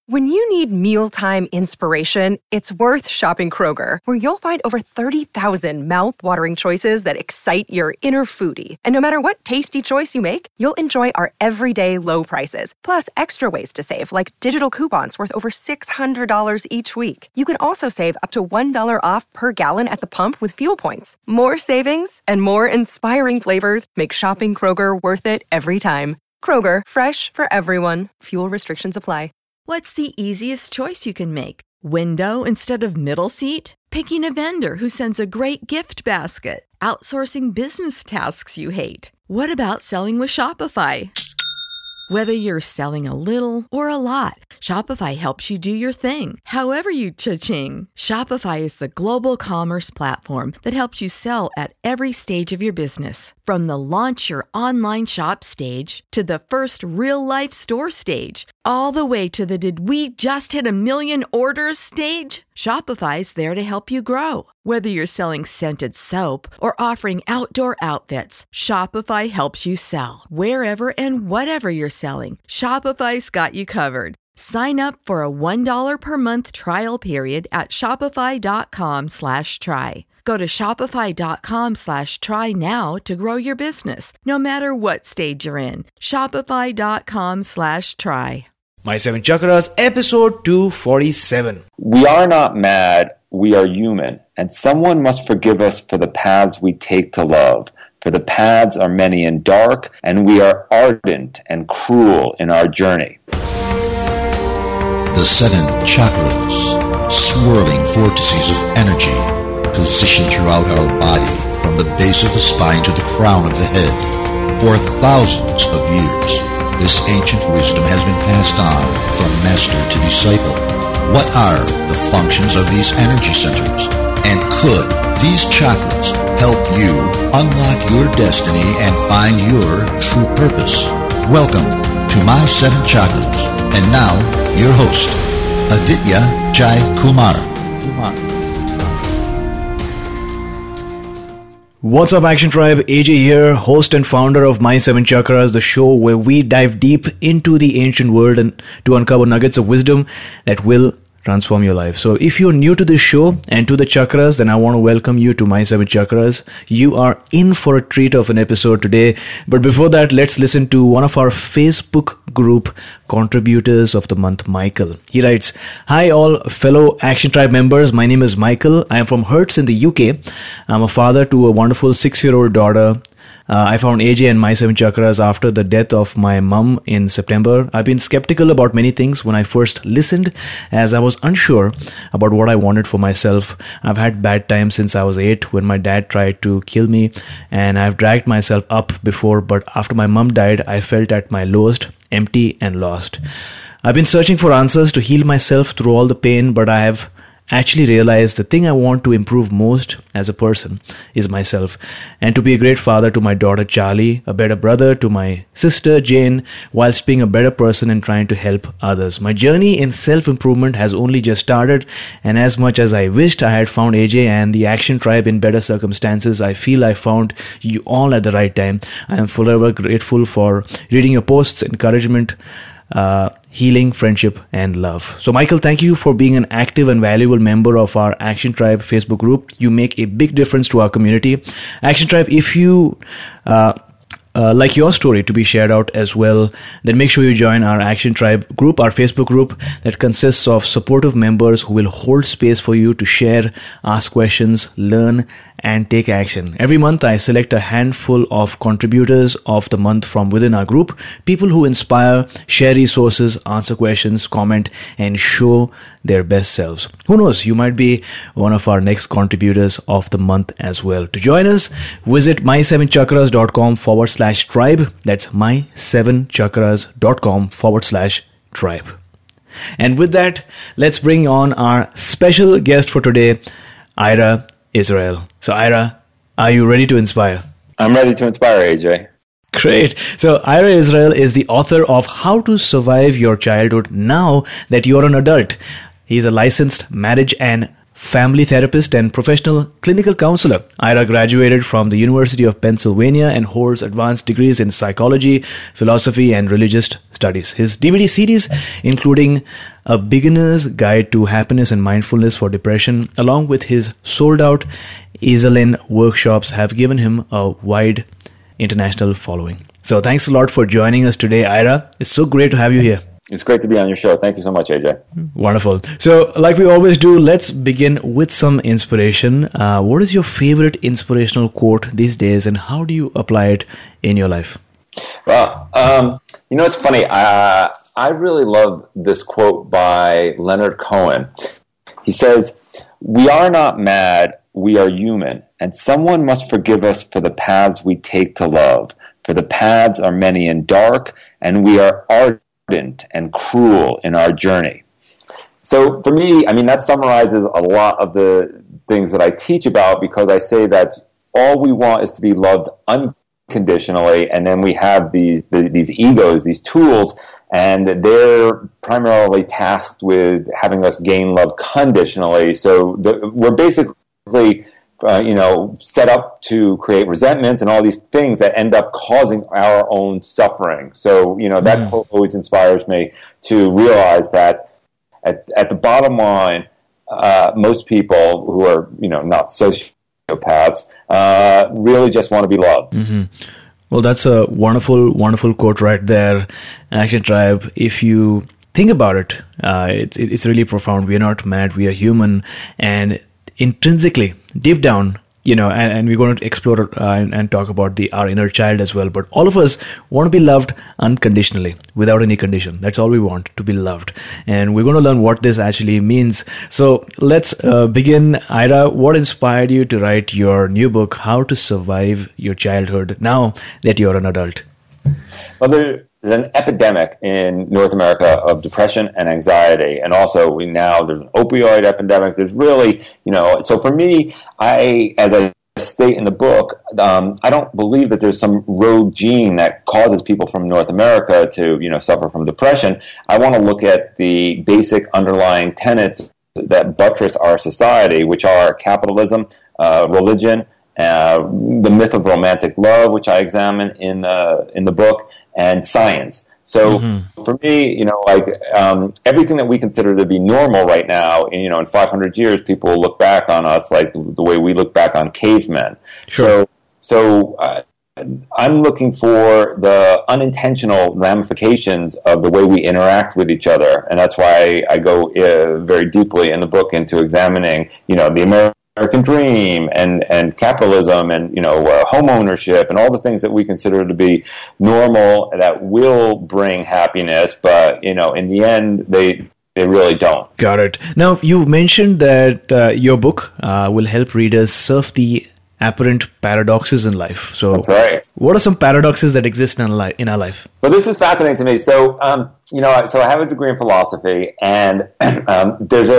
When you need mealtime inspiration, it's worth shopping Kroger, where you'll find over 30,000 mouth-watering choices that excite your inner foodie. And no matter what tasty choice you make, you'll enjoy our everyday low prices, plus extra ways to save, like digital coupons worth over $600 each week. You can also save up to $1 off per gallon at the pump with fuel points. More savings and more inspiring flavors make shopping Kroger worth it every time. Kroger, fresh for everyone. Fuel restrictions apply. What's the easiest choice you can make? Window instead of middle seat? Picking a vendor who sends a great gift basket? Outsourcing business tasks you hate? What about selling with Shopify? Whether you're selling a little or a lot, Shopify helps you do your thing, however you cha-ching. Shopify is the global commerce platform that helps you sell at every stage of your business. From the launch your online shop stage to the first real-life store stage, all the way to the did we just hit 1 million orders stage. Shopify's there to help you grow. Whether you're selling scented soap or offering outdoor outfits, Shopify helps you sell. Wherever and whatever you're selling, Shopify's got you covered. Sign up for a $1 per month trial period at shopify.com/try. Go to shopify.com/try now to grow your business, no matter what stage you're in. Shopify.com/try. My Seven Chakras, episode 247. We are not mad, we are human, and someone must forgive us for the paths we take to love. For the paths are many and dark, and we are ardent and cruel in our journey. The 7 chakras, swirling vortices of energy, positioned throughout our body from the base of the spine to the crown of the head. For thousands of years, this ancient wisdom has been passed on from master to disciple. What are the functions of these energy centers? And could these chakras help you unlock your destiny and find your true purpose? Welcome to My 7 Chakras. And now, your host, Aditya Jai Kumar. What's up, Action Tribe? AJ here, host and founder of My 7 Chakras, the show where we dive deep into the ancient world and to uncover nuggets of wisdom that will transform your life. So if you're new to this show and to the chakras, then I want to welcome you to My 7 Chakras. You are in for a treat of an episode today. But before that, let's listen to one of our Facebook group contributors of the month, Michael. He writes, "Hi all fellow Action Tribe members. My name is Michael. I am from Herts in the UK. I'm a father to a wonderful 6-year-old daughter. I found AJ and My 7 Chakras after the death of my mum in September. I've been skeptical about many things when I first listened, as I was unsure about what I wanted for myself. I've had bad times since I was 8 when my dad tried to kill me, and I've dragged myself up before, but after my mum died, I felt at my lowest, empty and lost. I've been searching for answers to heal myself through all the pain, but I have actually realized the thing I want to improve most as a person is myself, and to be a great father to my daughter Charlie, a better brother to my sister Jane, whilst being a better person and trying to help others. My journey in self-improvement has only just started, and as much as I wished I had found AJ and the Action Tribe in better circumstances, I feel I found you all at the right time. I am forever grateful for reading your posts, encouragement, healing, friendship, and love." So Michael, thank you for being an active and valuable member of our Action Tribe Facebook group. You make a big difference to our community. Action Tribe, if you like your story to be shared out as well, then make sure you join our Action Tribe group, our Facebook group that consists of supportive members who will hold space for you to share, ask questions, learn, and take action. Every month I select a handful of contributors of the month from within our group, people who inspire, share resources, answer questions, comment, and show their best selves. Who knows, you might be one of our next contributors of the month as well. To join us, visit my7chakras.com/tribe. That's my7chakras.com/tribe. And with that, let's bring on our special guest for today, Ira Israel. So Ira, are you ready to inspire? I'm ready to inspire, AJ. Great. So Ira Israel is the author of How to Survive Your Childhood Now That You're an Adult. He's a licensed marriage and family therapist and professional clinical counselor. Ira graduated from the University of Pennsylvania and holds advanced degrees in psychology, philosophy, and religious studies. His DVD series, including A Beginner's Guide to Happiness and Mindfulness for Depression, along with his sold-out Esalen workshops, have given him a wide international following. So thanks a lot for joining us today, Ira. It's so great to have you here. It's great to be on your show. Thank you so much, AJ. Wonderful. So, like we always do, let's begin with some inspiration. What is your favorite inspirational quote these days, and how do you apply it in your life? Well, it's funny. I really love this quote by Leonard Cohen. He says, "We are not mad, we are human, and someone must forgive us for the paths we take to love. For the paths are many and dark, and we are ardent and cruel in our journey." So for me, that summarizes a lot of the things that I teach about, because I say that all we want is to be loved unconditionally, and then we have these egos, these tools, and they're primarily tasked with having us gain love conditionally. So we're basically set up to create resentments and all these things that end up causing our own suffering. So, that quote always inspires me to realize that at the bottom line, most people who are, not sociopaths, really just want to be loved. Mm-hmm. Well, that's a wonderful, wonderful quote right there. Action Tribe, if you think about it, it's really profound. We are not mad, we are human, and intrinsically, deep down, and we're going to explore and talk about our inner child as well. But all of us want to be loved unconditionally, without any condition. That's all we want, to be loved. And we're going to learn what this actually means. So let's begin. Ira, what inspired you to write your new book, How to Survive Your Childhood, now that you're an adult? Well, there's an epidemic in North America of depression and anxiety, and also there's an opioid epidemic. There's really, so for me, as I state in the book, I don't believe that there's some rogue gene that causes people from North America to, suffer from depression. I want to look at the basic underlying tenets that buttress our society, which are capitalism, religion, the myth of romantic love, which I examine in the book, and science. So for me, everything that we consider to be normal right now, in 500 years, people will look back on us like the way we look back on cavemen. Sure. So I'm looking for the unintentional ramifications of the way we interact with each other, and that's why I go very deeply in the book into examining, the American dream and capitalism and home ownership and all the things that we consider to be normal that will bring happiness, but in the end they really don't. Got it. Now you mentioned that your book will help readers surf the apparent paradoxes in life. So that's right. What are some paradoxes that exist in our life? Well, this is fascinating to me. So so I have a degree in philosophy, and there's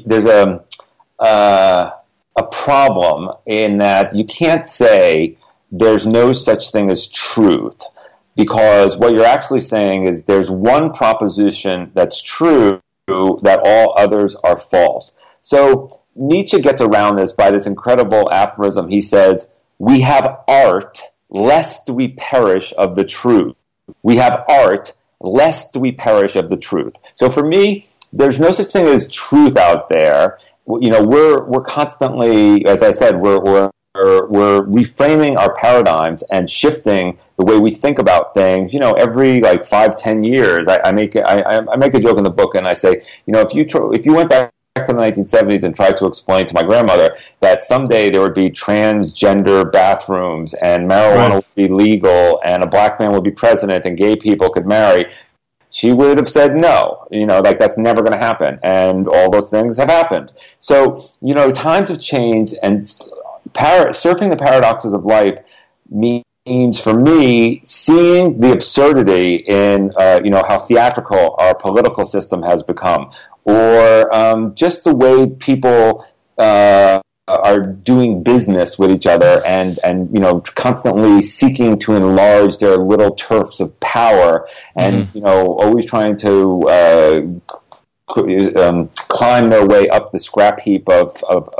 a problem in that you can't say there's no such thing as truth, because what you're actually saying is there's one proposition that's true, that all others are false. So Nietzsche gets around this by this incredible aphorism. He says, "We have art lest we perish of the truth. We have art lest we perish of the truth." So for me, there's no such thing as truth out there. We're constantly, as I said, we're reframing our paradigms and shifting the way we think about things. Every 5-10 years, I make a joke in the book, and I say, if you went back to the 1970s and tried to explain to my grandmother that someday there would be transgender bathrooms and marijuana would be legal and a black man would be president and gay people could marry, she would have said no, that's never going to happen. And all those things have happened. So, times have changed, and surfing the paradoxes of life means, for me, seeing the absurdity in, how theatrical our political system has become, or just the way people are doing business with each other and constantly seeking to enlarge their little turfs of power and always trying to climb their way up the scrap heap of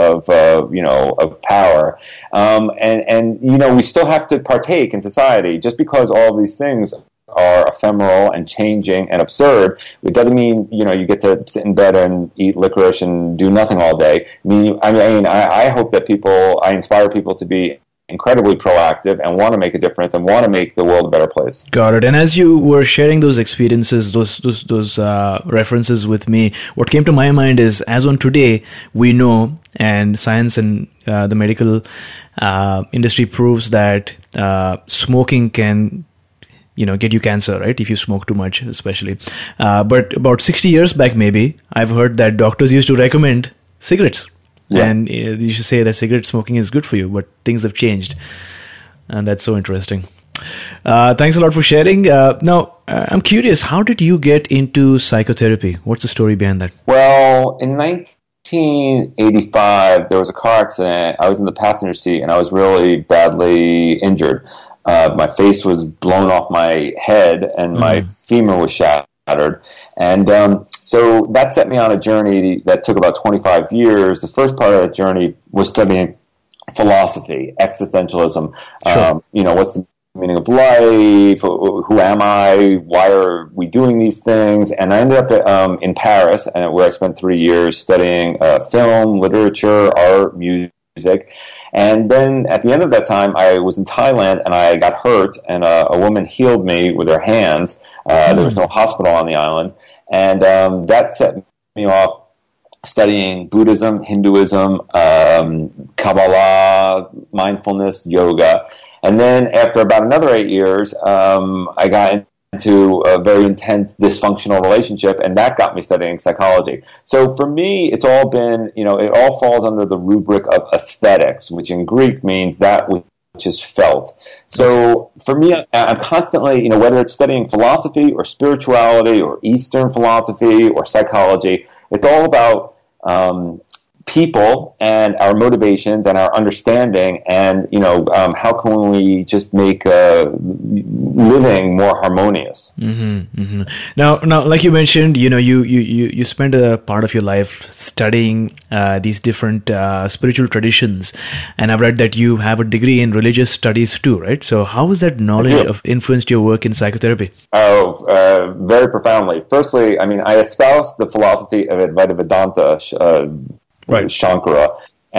power. And we still have to partake in society. Just because all of these things are ephemeral and changing and absurd, it doesn't mean you get to sit in bed and eat licorice and do nothing all day. I hope that I inspire people to be incredibly proactive and want to make a difference and want to make the world a better place. Got it. And as you were sharing those experiences, those references with me, what came to my mind is, as on today, we know, and science and the medical industry proves that smoking can get you cancer, right? If you smoke too much, especially. But about 60 years back, maybe, I've heard that doctors used to recommend cigarettes. Yeah. And you should say that cigarette smoking is good for you, but things have changed. And that's so interesting. Thanks a lot for sharing. Now, I'm curious, how did you get into psychotherapy? What's the story behind that? Well, in 1985, there was a car accident. I was in the passenger seat, and I was really badly injured. My face was blown off my head, and my femur was shattered. And so that set me on a journey that took about 25 years. The first part of that journey was studying philosophy, existentialism. Sure. What's the meaning of life? Who am I? Why are we doing these things? And I ended up in Paris, where I spent 3 years studying film, literature, art, music. And then at the end of that time, I was in Thailand, and I got hurt, and a woman healed me with her hands. There was no hospital on the island. And that set me off studying Buddhism, Hinduism, Kabbalah, mindfulness, yoga. And then after about another 8 years, I got into a very intense dysfunctional relationship, and that got me studying psychology. So for me, it's all been, it all falls under the rubric of aesthetics, which in Greek means that which is felt. So for me, I'm constantly, whether it's studying philosophy or spirituality or Eastern philosophy or psychology, it's all about people and our motivations and our understanding, and how can we just make living more harmonious. Now, like you mentioned, you spend a part of your life studying these different spiritual traditions, and I've read that you have a degree in religious studies too, right? So how has that knowledge influenced your work in psychotherapy? Very profoundly. Firstly, I espouse the philosophy of Advaita Vedanta, right, Shankara,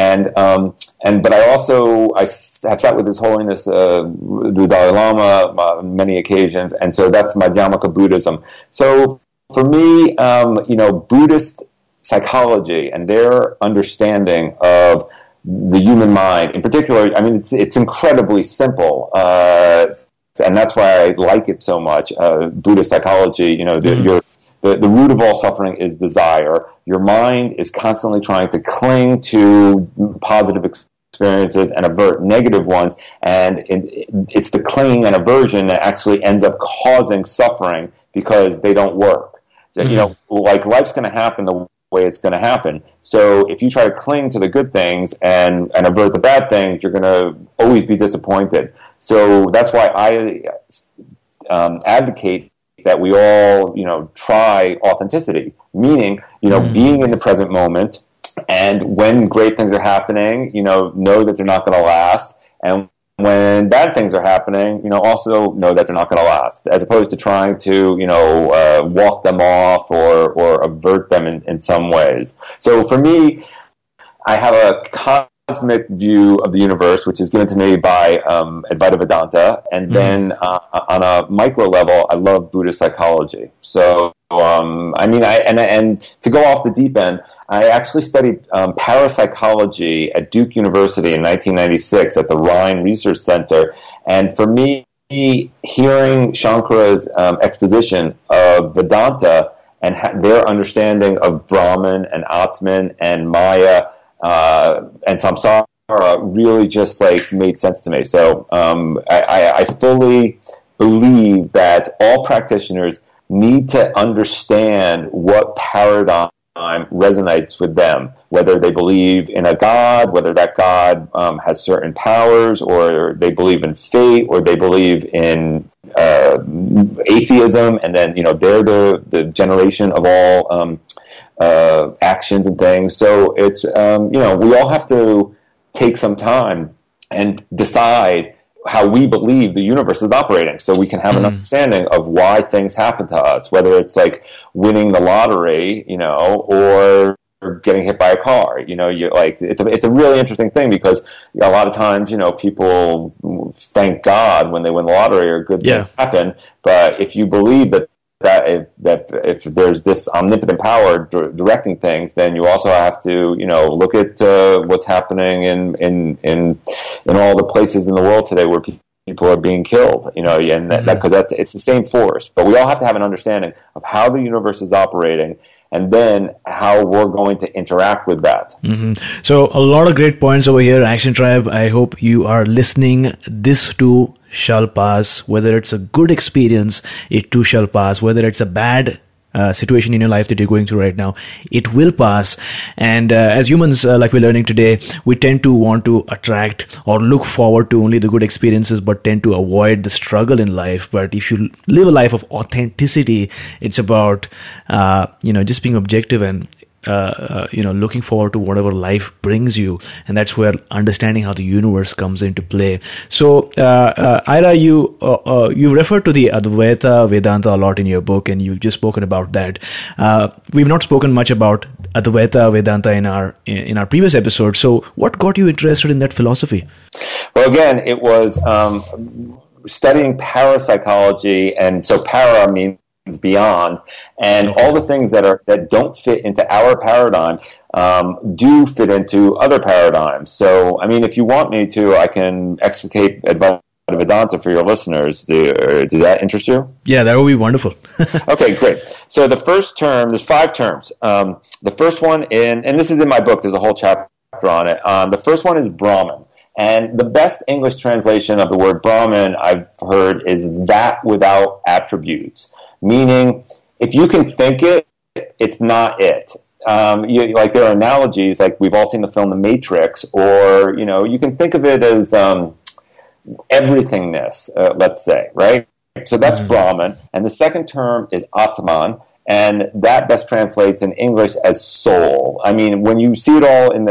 but I have sat with His Holiness the Dalai Lama on many occasions, and so that's Madhyamaka Buddhism. So for me, Buddhist psychology and their understanding of the human mind, in particular, it's incredibly simple, and that's why I like it so much. Buddhist psychology, The root of all suffering is desire. Your mind is constantly trying to cling to positive experiences and avert negative ones, and it's the clinging and aversion that actually ends up causing suffering because they don't work. Life's going to happen the way it's going to happen. So if you try to cling to the good things and avert the bad things, you're going to always be disappointed. So that's why I advocate that we all, try authenticity, meaning, being in the present moment, and when great things are happening, know that they're not going to last, and when bad things are happening, also know that they're not going to last, as opposed to trying to, walk them off or avert them in some ways. So for me, I have a cosmic view of the universe, which is given to me by Advaita Vedanta, and then on a micro level, I love Buddhist psychology. So, and to go off the deep end, I actually studied parapsychology at Duke University in 1996 at the Rhine Research Center, and for me, hearing Shankara's exposition of Vedanta and their understanding of Brahman and Atman and Maya and samsara really just made sense to me. So I fully believe that all practitioners need to understand what paradigm resonates with them, whether they believe in a god, whether that god has certain powers, or they believe in fate, or they believe in atheism, and then they're the generation of all actions and things. So it's, we all have to take some time and decide how we believe the universe is operating, so we can have an understanding of why things happen to us, whether it's like winning the lottery, or getting hit by a car. It's a really interesting thing, because a lot of times, people thank God when they win the lottery or good things happen. But if you believe that if there's this omnipotent power directing things, then you also have to, look at what's happening in all the places in the world today where people are being killed, and because it's the same force. But we all have to have an understanding of how the universe is operating, and then how we're going to interact with that. So a lot of great points over here, Action Tribe. I hope you are listening. This too shall pass. Whether it's a good experience, it too shall pass. Whether it's a bad situation in your life that you're going through right now, it will pass. And as humans, like we're learning today, we tend to want to attract or look forward to only the good experiences, but tend to avoid the struggle in life. But if you live a life of authenticity, it's about just being objective and looking forward to whatever life brings you. And that's where understanding how the universe comes into play. So, Ira, you refer to the Advaita Vedanta a lot in your book, and you've just spoken about that. We've not spoken much about Advaita Vedanta in our previous episode. So what got you interested in that philosophy? Well, again, it was studying parapsychology, and so para means beyond, and all the things that don't fit into our paradigm do fit into other paradigms. So, I mean, if you want me to, I can explicate Advaita Vedanta for your listeners. Does that interest you? Yeah, that would be wonderful. Okay, great. So the first term, there's 5 terms. The first one, and this is in my book, there's a whole chapter on it. The first one is Brahman. And the best English translation of the word Brahman I've heard is that without attributes. Meaning, if you can think it, it's not it. There are analogies, like we've all seen the film The Matrix, or, you can think of it as everythingness, let's say, right? So that's Brahman. And the second term is Atman, and that best translates in English as soul. I mean, when you see it all in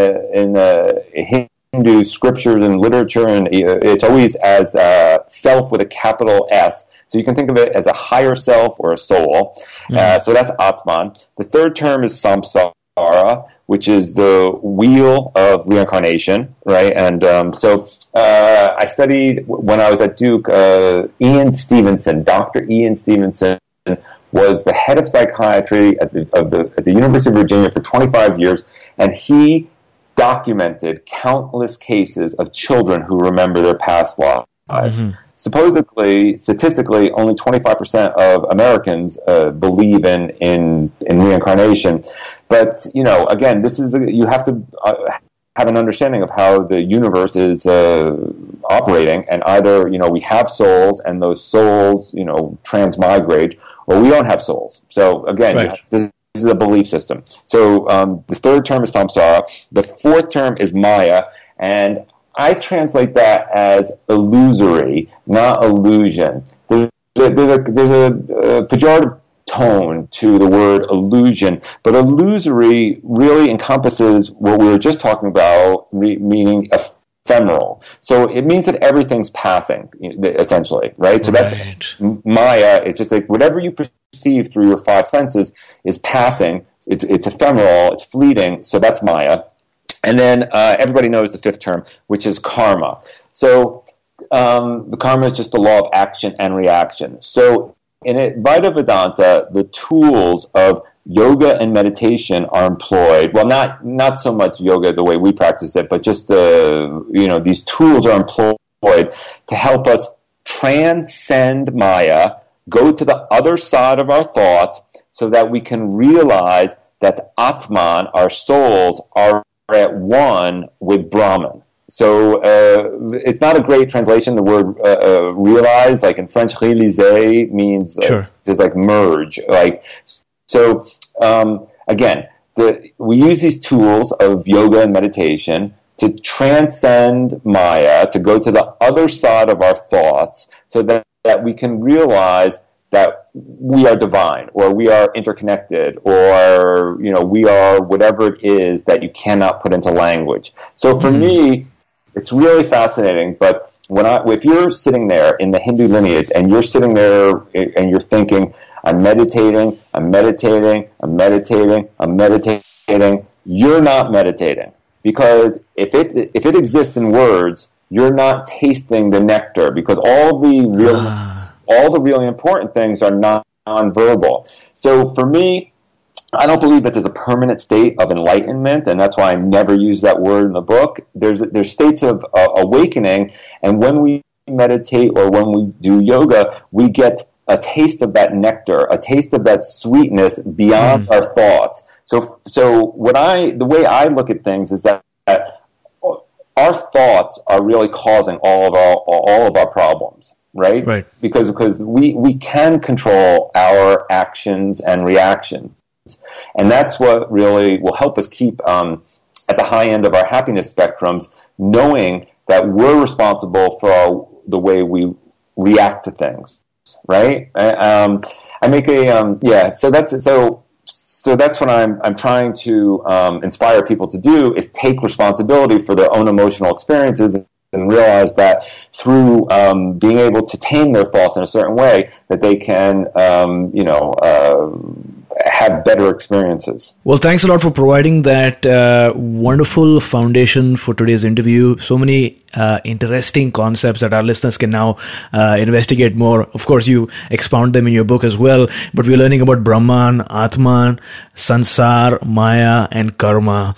the Hindu scriptures and literature, and it's always as self with a capital S. So you can think of it as a higher self or a soul. So that's Atman. The third term is Samsara, which is the wheel of reincarnation, right? And I studied, when I was at Duke, Ian Stevenson, Dr. Ian Stevenson, was the head of psychiatry at the University of Virginia for 25 years, and he documented countless cases of children who remember their past lives. Supposedly, statistically, only 25% of Americans believe in reincarnation. But, again, you have to have an understanding of how the universe is operating, and either, we have souls, and those souls, transmigrate, or we don't have souls. So, again, this is a belief system. So the third term is samsara. The fourth term is maya, and I translate that as illusory, not illusion. There's a pejorative tone to the word illusion, but illusory really encompasses what we were just talking about, meaning ephemeral. So it means that everything's passing, essentially, right? So that's Maya. It's just like whatever you perceive through your 5 senses is passing. It's ephemeral. It's fleeting. So that's Maya. And then everybody knows the 5th term, which is karma. So the karma is just the law of action and reaction. So in Advaita Vedanta, the tools of yoga and meditation are employed. Well, not so much yoga the way we practice it, but just these tools are employed to help us transcend Maya, go to the other side of our thoughts, so that we can realize that Atman, our souls, are at one with Brahman. So it's not a great translation. The word realize, like in French, réaliser means just like merge. So again, we use these tools of yoga and meditation to transcend Maya, to go to the other side of our thoughts, so that we can realize that we are divine, or we are interconnected, or, you know, we are whatever it is that you cannot put into language. So for me, it's really fascinating. But if you're sitting there in the Hindu lineage and you're sitting there and you're thinking, I'm meditating, you're not meditating, because if it exists in words, you're not tasting the nectar, because all the really important things are non-verbal. So for me, I don't believe that there's a permanent state of enlightenment, and that's why I never use that word in the book. There's states of awakening, and when we meditate or when we do yoga, we get a taste of that nectar, a taste of that sweetness beyond our thoughts. So the way I look at things is that our thoughts are really causing all of our problems. Right? Because we can control our actions and reactions. And that's what really will help us keep at the high end of our happiness spectrums, knowing that we're responsible for the way we react to things, right? I make so that's what I'm trying to inspire people to do, is take responsibility for their own emotional experiences and realize that through being able to tame their thoughts in a certain way, that they can, have better experiences. Well, thanks a lot for providing that wonderful foundation for today's interview. So many interesting concepts that our listeners can now investigate more. Of course, you expound them in your book as well, but we're learning about Brahman, Atman, Sansar, Maya, and Karma.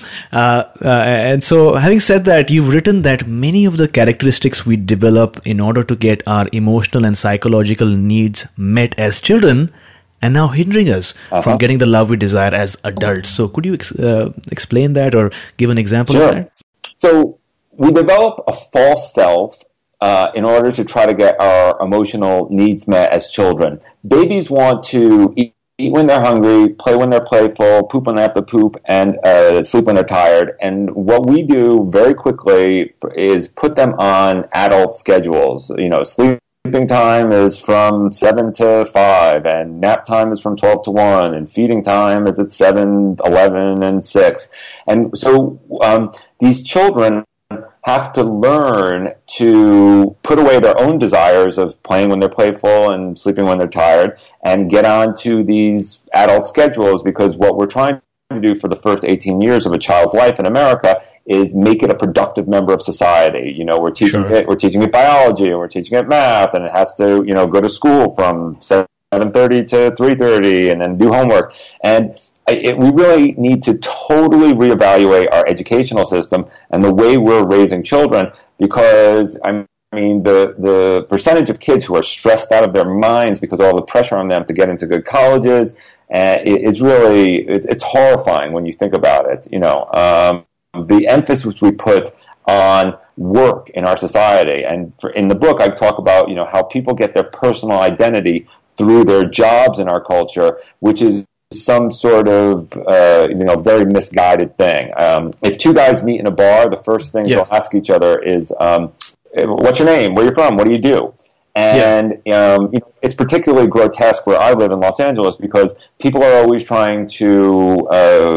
And so, having said that, you've written that many of the characteristics we develop in order to get our emotional and psychological needs met as children and now hindering us from getting the love we desire as adults. So could you explain that or give an example of that? So we develop a false self in order to try to get our emotional needs met as children. Babies want to eat when they're hungry, play when they're playful, poop when they have to poop, and sleep when they're tired. And what we do very quickly is put them on adult schedules. You know, sleeping time is from 7 to 5, and nap time is from 12 to 1, and feeding time is at 7, 11, and 6. And so these children have to learn to put away their own desires of playing when they're playful and sleeping when they're tired and get on to these adult schedules, because what we're trying to do for the first 18 years of a child's life in America is make it a productive member of society. You know, we're teaching it biology, and we're teaching it math, and it has to, you know, go to school from 7:30 to 3:30 and then do homework. And we really need to totally reevaluate our educational system and the way we're raising children, because I mean, the percentage of kids who are stressed out of their minds because of all the pressure on them to get into good colleges is really, it's horrifying when you think about it. You know, the emphasis we put on work in our society, and in the book I talk about, you know, how people get their personal identity through their jobs in our culture, which is some sort of, very misguided thing. If two guys meet in a bar, the first thing they'll ask each other is, what's your name? Where are you from? What do you do? And it's particularly grotesque where I live in Los Angeles, because people are always trying to,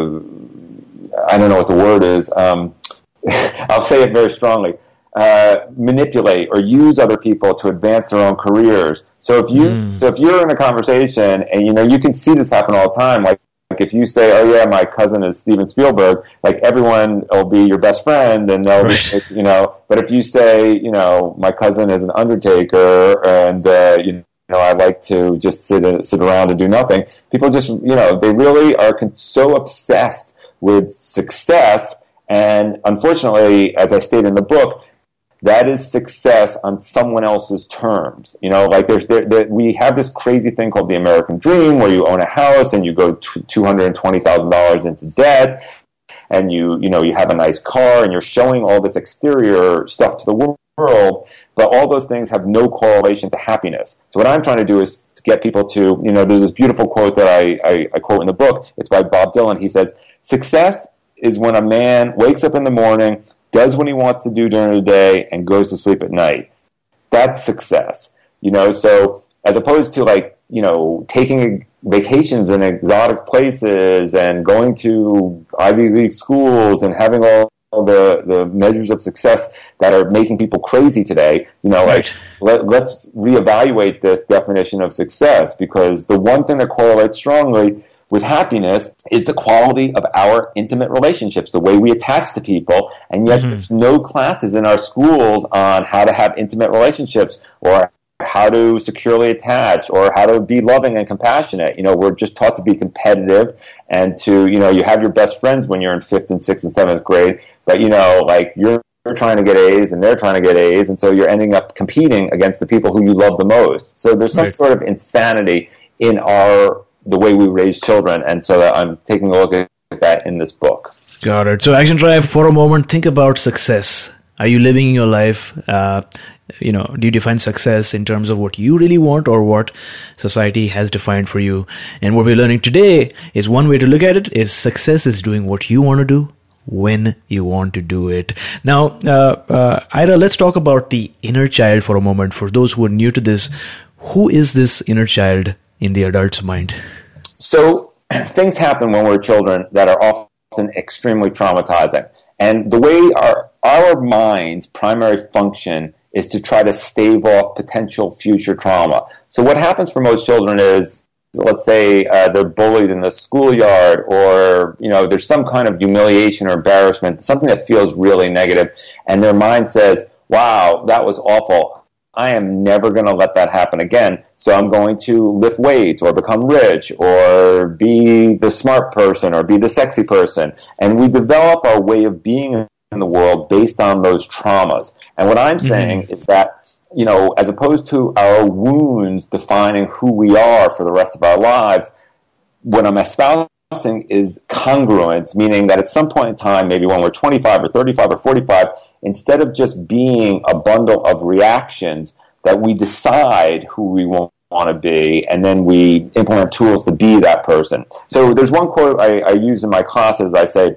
I don't know what the word is, I'll say it very strongly, manipulate or use other people to advance their own careers. So if you're in a conversation, and you can see this happen all the time, like if you say, "Oh yeah, my cousin is Steven Spielberg," like everyone will be your best friend, and they'll But if you say, "My cousin is an undertaker," and I like to just sit around and do nothing, people just they really are so obsessed with success, and unfortunately, as I state in the book, that is success on someone else's terms. Like we have this crazy thing called the American dream, where you own a house and you go $220,000 into debt, and you have a nice car, and you're showing all this exterior stuff to the world, but all those things have no correlation to happiness. So what I'm trying to do is to get people to, there's this beautiful quote that I quote in the book. It's by Bob Dylan. He says, "Success is when a man wakes up in the morning, does what he wants to do during the day, and goes to sleep at night. That's success." So as opposed to like taking vacations in exotic places and going to Ivy League schools and having all the measures of success that are making people crazy today, Right. let's reevaluate this definition of success, because the one thing that correlates strongly with happiness is the quality of our intimate relationships, the way we attach to people, and yet there's no classes in our schools on how to have intimate relationships or how to securely attach or how to be loving and compassionate. We're just taught to be competitive and to, you have your best friends when you're in 5th and 6th and 7th grade, but you're trying to get A's and they're trying to get A's, and so you're ending up competing against the people who you love the most. So there's some sort of insanity in the way we raise children, and so I'm taking a look at that in this book. Got it. So Action Tribe, for a moment, think about success. Are you living your life? Do you define success in terms of what you really want or what society has defined for you? And what we're learning today is one way to look at it is success is doing what you want to do when you want to do it. Now, Ira, let's talk about the inner child for a moment. For those who are new to this, who is this inner child in the adult's mind? So things happen when we're children that are often extremely traumatizing. And the way our mind's primary function is to try to stave off potential future trauma. So what happens for most children is, let's say they're bullied in the schoolyard, or there's some kind of humiliation or embarrassment, something that feels really negative, and their mind says, wow, that was awful. I am never going to let that happen again, so I'm going to lift weights or become rich or be the smart person or be the sexy person. And we develop our way of being in the world based on those traumas. And what I'm saying is that, as opposed to our wounds defining who we are for the rest of our lives, what I'm espousing is congruence, meaning that at some point in time, maybe when we're 25 or 35 or 45, instead of just being a bundle of reactions, that we decide who we want to be, and then we implement tools to be that person. So there's one quote I use in my classes. I say,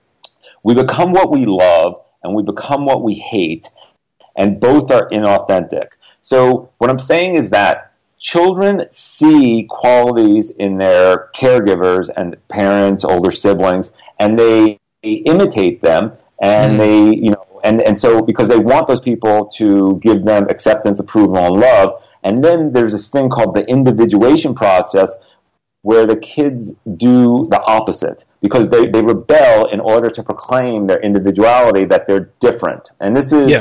we become what we love, and we become what we hate, and both are inauthentic. So what I'm saying is that children see qualities in their caregivers and parents, older siblings, and they imitate them, and and so because they want those people to give them acceptance, approval, and love. And then there's this thing called the individuation process, where the kids do the opposite, because they rebel in order to proclaim their individuality, that they're different. And this is,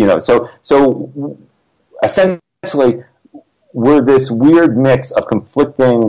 so essentially, we're this weird mix of conflicting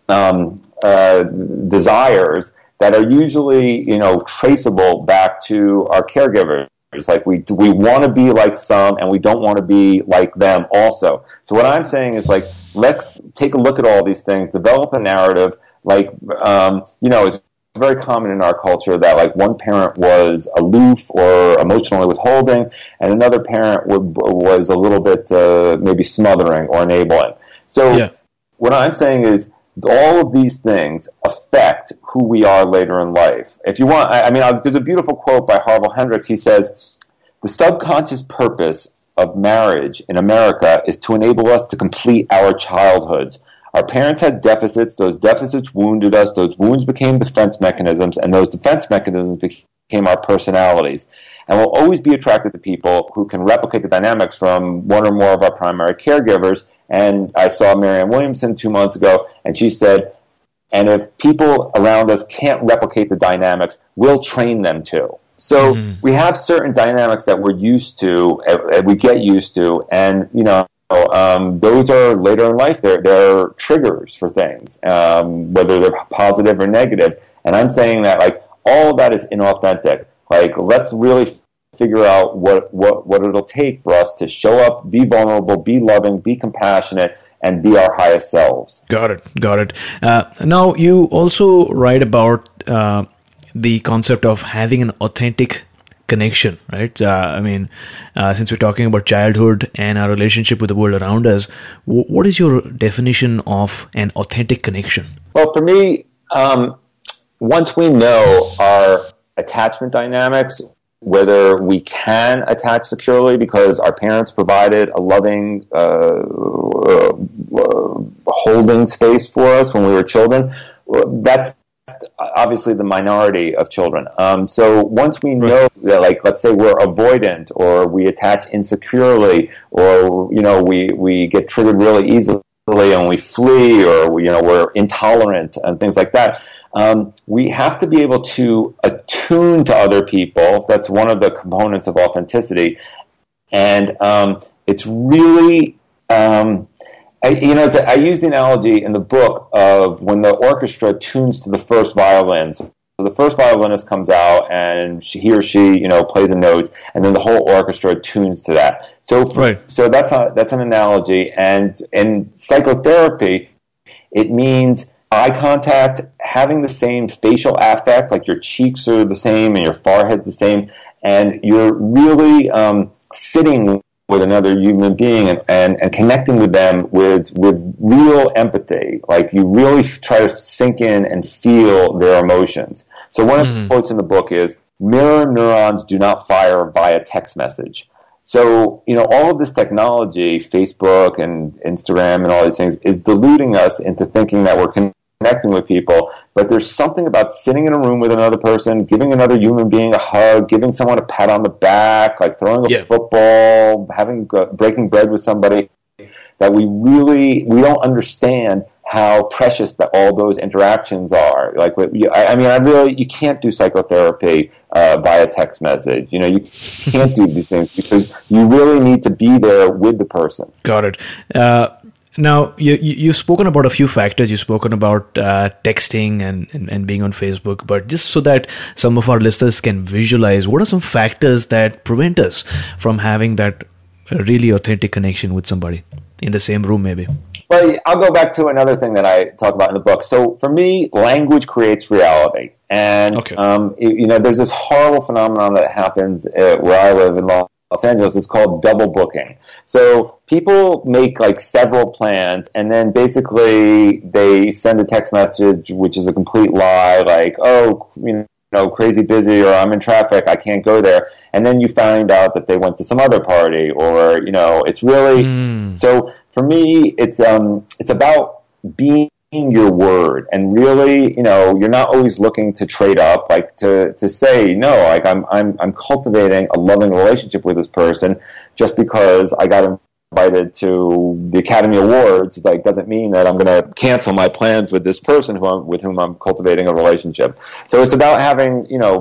desires that are usually, traceable back to our caregivers. Like we want to be like some, and we don't want to be like them also. So what I'm saying is, like, let's take a look at all these things, develop a narrative. Like, it's very common in our culture that, like, one parent was aloof or emotionally withholding, and another parent was a little bit maybe smothering or enabling. So what I'm saying is, all of these things affect who we are later in life. If you want, there's a beautiful quote by Harville Hendrix. He says, "The subconscious purpose of marriage in America is to enable us to complete our childhoods. Our parents had deficits. Those deficits wounded us. Those wounds became defense mechanisms, and those defense mechanisms became our personalities. And we'll always be attracted to people who can replicate the dynamics from one or more of our primary caregivers." And I saw Marianne Williamson 2 months ago, and she said, and if people around us can't replicate the dynamics, we'll train them to. So we have certain dynamics that we're used to, we get used to, and, those are later in life, they're triggers for things, whether they're positive or negative. And I'm saying that, like, all of that is inauthentic. Like, let's really figure out what it'll take for us to show up, be vulnerable, be loving, be compassionate, and be our highest selves. Got it. Now, you also write about the concept of having an authentic connection, right? Since we're talking about childhood and our relationship with the world around us, what is your definition of an authentic connection? Well, for me, once we know our attachment dynamics, whether we can attach securely because our parents provided a loving, holding space for us when we were children. That's obviously the minority of children. So once we know that, like, let's say we're avoidant, or we attach insecurely, or, you know, we get triggered really easily and we flee, or we're intolerant and things like that. We have to be able to attune to other people. That's one of the components of authenticity. And it's really, I use the analogy in the book of when the orchestra tunes to the first violin. So the first violinist comes out and he or she, plays a note, and then the whole orchestra tunes to that. So that's an analogy. And in psychotherapy, it means eye contact, having the same facial affect, like your cheeks are the same and your forehead's the same, and you're really sitting with another human being and connecting with them with real empathy. Like, you really try to sink in and feel their emotions. So one of the quotes in the book is, "Mirror neurons do not fire via text message." So, all of this technology, Facebook and Instagram and all these things, is deluding us into thinking that we're connecting with people. But there's something about sitting in a room with another person, giving another human being a hug, giving someone a pat on the back, like throwing a football, breaking bread with somebody, that we don't understand how precious that all those interactions are. Like, you can't do psychotherapy via text message. You can't do these things because you really need to be there with the person. Got it. Now, you've spoken about a few factors. You've spoken about texting and being on Facebook, but just so that some of our listeners can visualize, what are some factors that prevent us from having that really authentic connection with somebody in the same room, maybe? Well, I'll go back to another thing that I talk about in the book. So for me, language creates reality. And, there's this horrible phenomenon that happens where I live in Los Angeles. It's called double booking. So people make like several plans, and then basically they send a text message, which is a complete lie, like, "Oh, crazy busy," or "I'm in traffic, I can't go there." And then you find out that they went to some other party, or, it's really, so for me, it's about being your word, and really, you're not always looking to trade up, like to say, no, like I'm cultivating a loving relationship with this person just because I got invited to the Academy Awards, like, doesn't mean that I'm going to cancel my plans with this person with whom I'm cultivating a relationship. So it's about having,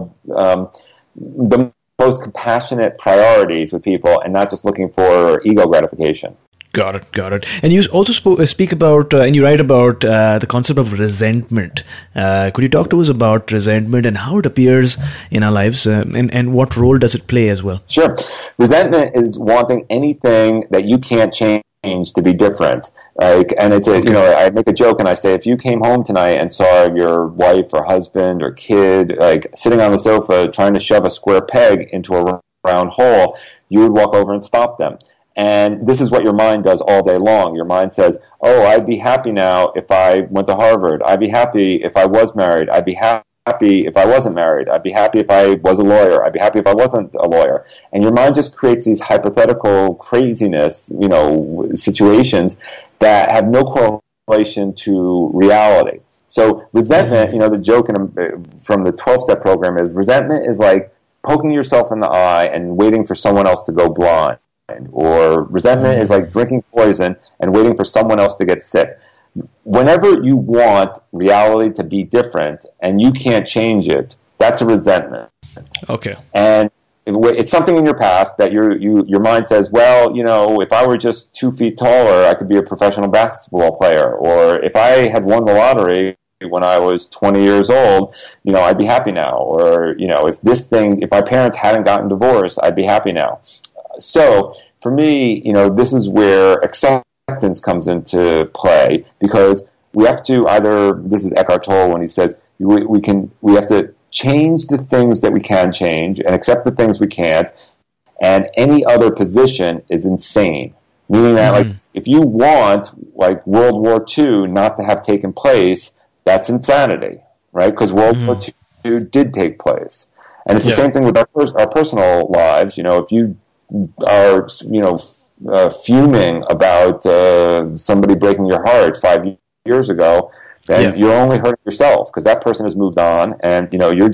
the most compassionate priorities with people, and not just looking for ego gratification. Got it. And you also speak about, and you write about the concept of resentment. Could you talk to us about resentment and how it appears in our lives, and what role does it play as well? Sure. Resentment is wanting anything that you can't change to be different. Like, and it's I make a joke and I say, if you came home tonight and saw your wife or husband or kid, like, sitting on the sofa trying to shove a square peg into a round hole, you would walk over and stop them. And this is what your mind does all day long. Your mind says, "Oh, I'd be happy now if I went to Harvard. I'd be happy if I was married. I'd be happy if I wasn't married. I'd be happy if I was a lawyer. I'd be happy if I wasn't a lawyer." And your mind just creates these hypothetical craziness, situations that have no correlation to reality. So resentment, the joke from the 12-step program is, resentment is like poking yourself in the eye and waiting for someone else to go blind. Or resentment is like drinking poison and waiting for someone else to get sick. Whenever you want reality to be different and you can't change it, that's a resentment. Okay. And it's something in your past that your mind says, well, if I were just 2 feet taller, I could be a professional basketball player. Or if I had won the lottery when I was 20 years old, I'd be happy now. Or, if my parents hadn't gotten divorced, I'd be happy now. So for me, this is where acceptance comes into play, because we have to this is Eckhart Tolle when he says we have to change the things that we can change and accept the things we can't, and any other position is insane. Meaning that, like, if you want, like, World War II not to have taken place, that's insanity, right? Because World War II did take place. And it's the same thing with our personal lives. If you are, fuming about somebody breaking your heart 5 years ago, then you're only hurting yourself, because that person has moved on, and you're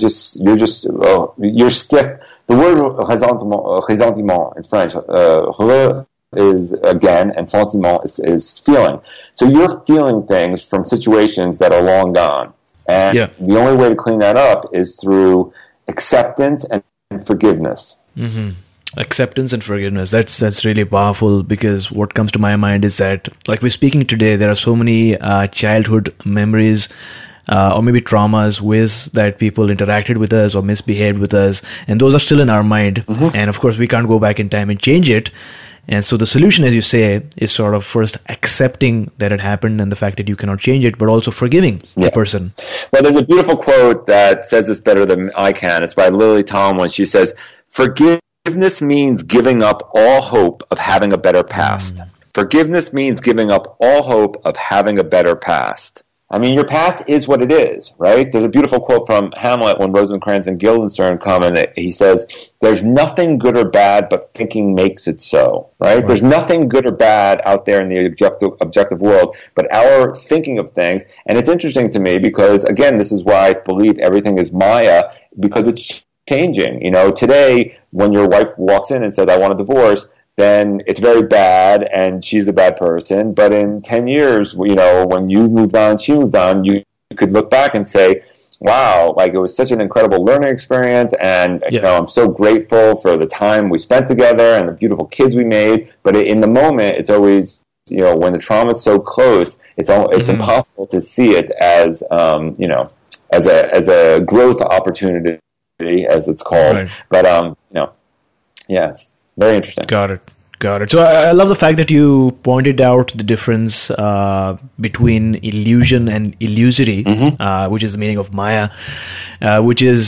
stiff. The word ressentiment in French, is again, and sentiment is feeling. So you're feeling things from situations that are long gone, and the only way to clean that up is through acceptance and forgiveness. Mm-hmm. Acceptance and forgiveness. That's really powerful, because what comes to my mind is that, like we're speaking today, there are so many childhood memories or maybe traumas, ways that people interacted with us or misbehaved with us, and those are still in our mind. Mm-hmm. And of course, we can't go back in time and change it. And so the solution, as you say, is sort of first accepting that it happened and the fact that you cannot change it, but also forgiving the person. Well, there's a beautiful quote that says this better than I can. It's by Lily Tomlin. She says, "Forgiveness means giving up all hope of having a better past." Forgiveness means giving up all hope of having a better past. I mean, your past is what it is, right? There's a beautiful quote from Hamlet when Rosencrantz and Guildenstern come, and he says, "There's nothing good or bad, but thinking makes it so," right? There's nothing good or bad out there in the objective world, but our thinking of things. And it's interesting to me because, again, this is why I believe everything is Maya, because it's changing. Today, when your wife walks in and says, "I want a divorce," then it's very bad and she's a bad person. But in 10 years, when you moved on, she moved on, you could look back and say, wow, like it was such an incredible learning experience, and I'm so grateful for the time we spent together and the beautiful kids we made. But in the moment, it's always, when the trauma is so close, it's impossible to see it as, as a growth opportunity, as it's called. Right. But, it's very interesting. Got it. So I love the fact that you pointed out the difference between illusion and illusory, which is the meaning of Maya, which is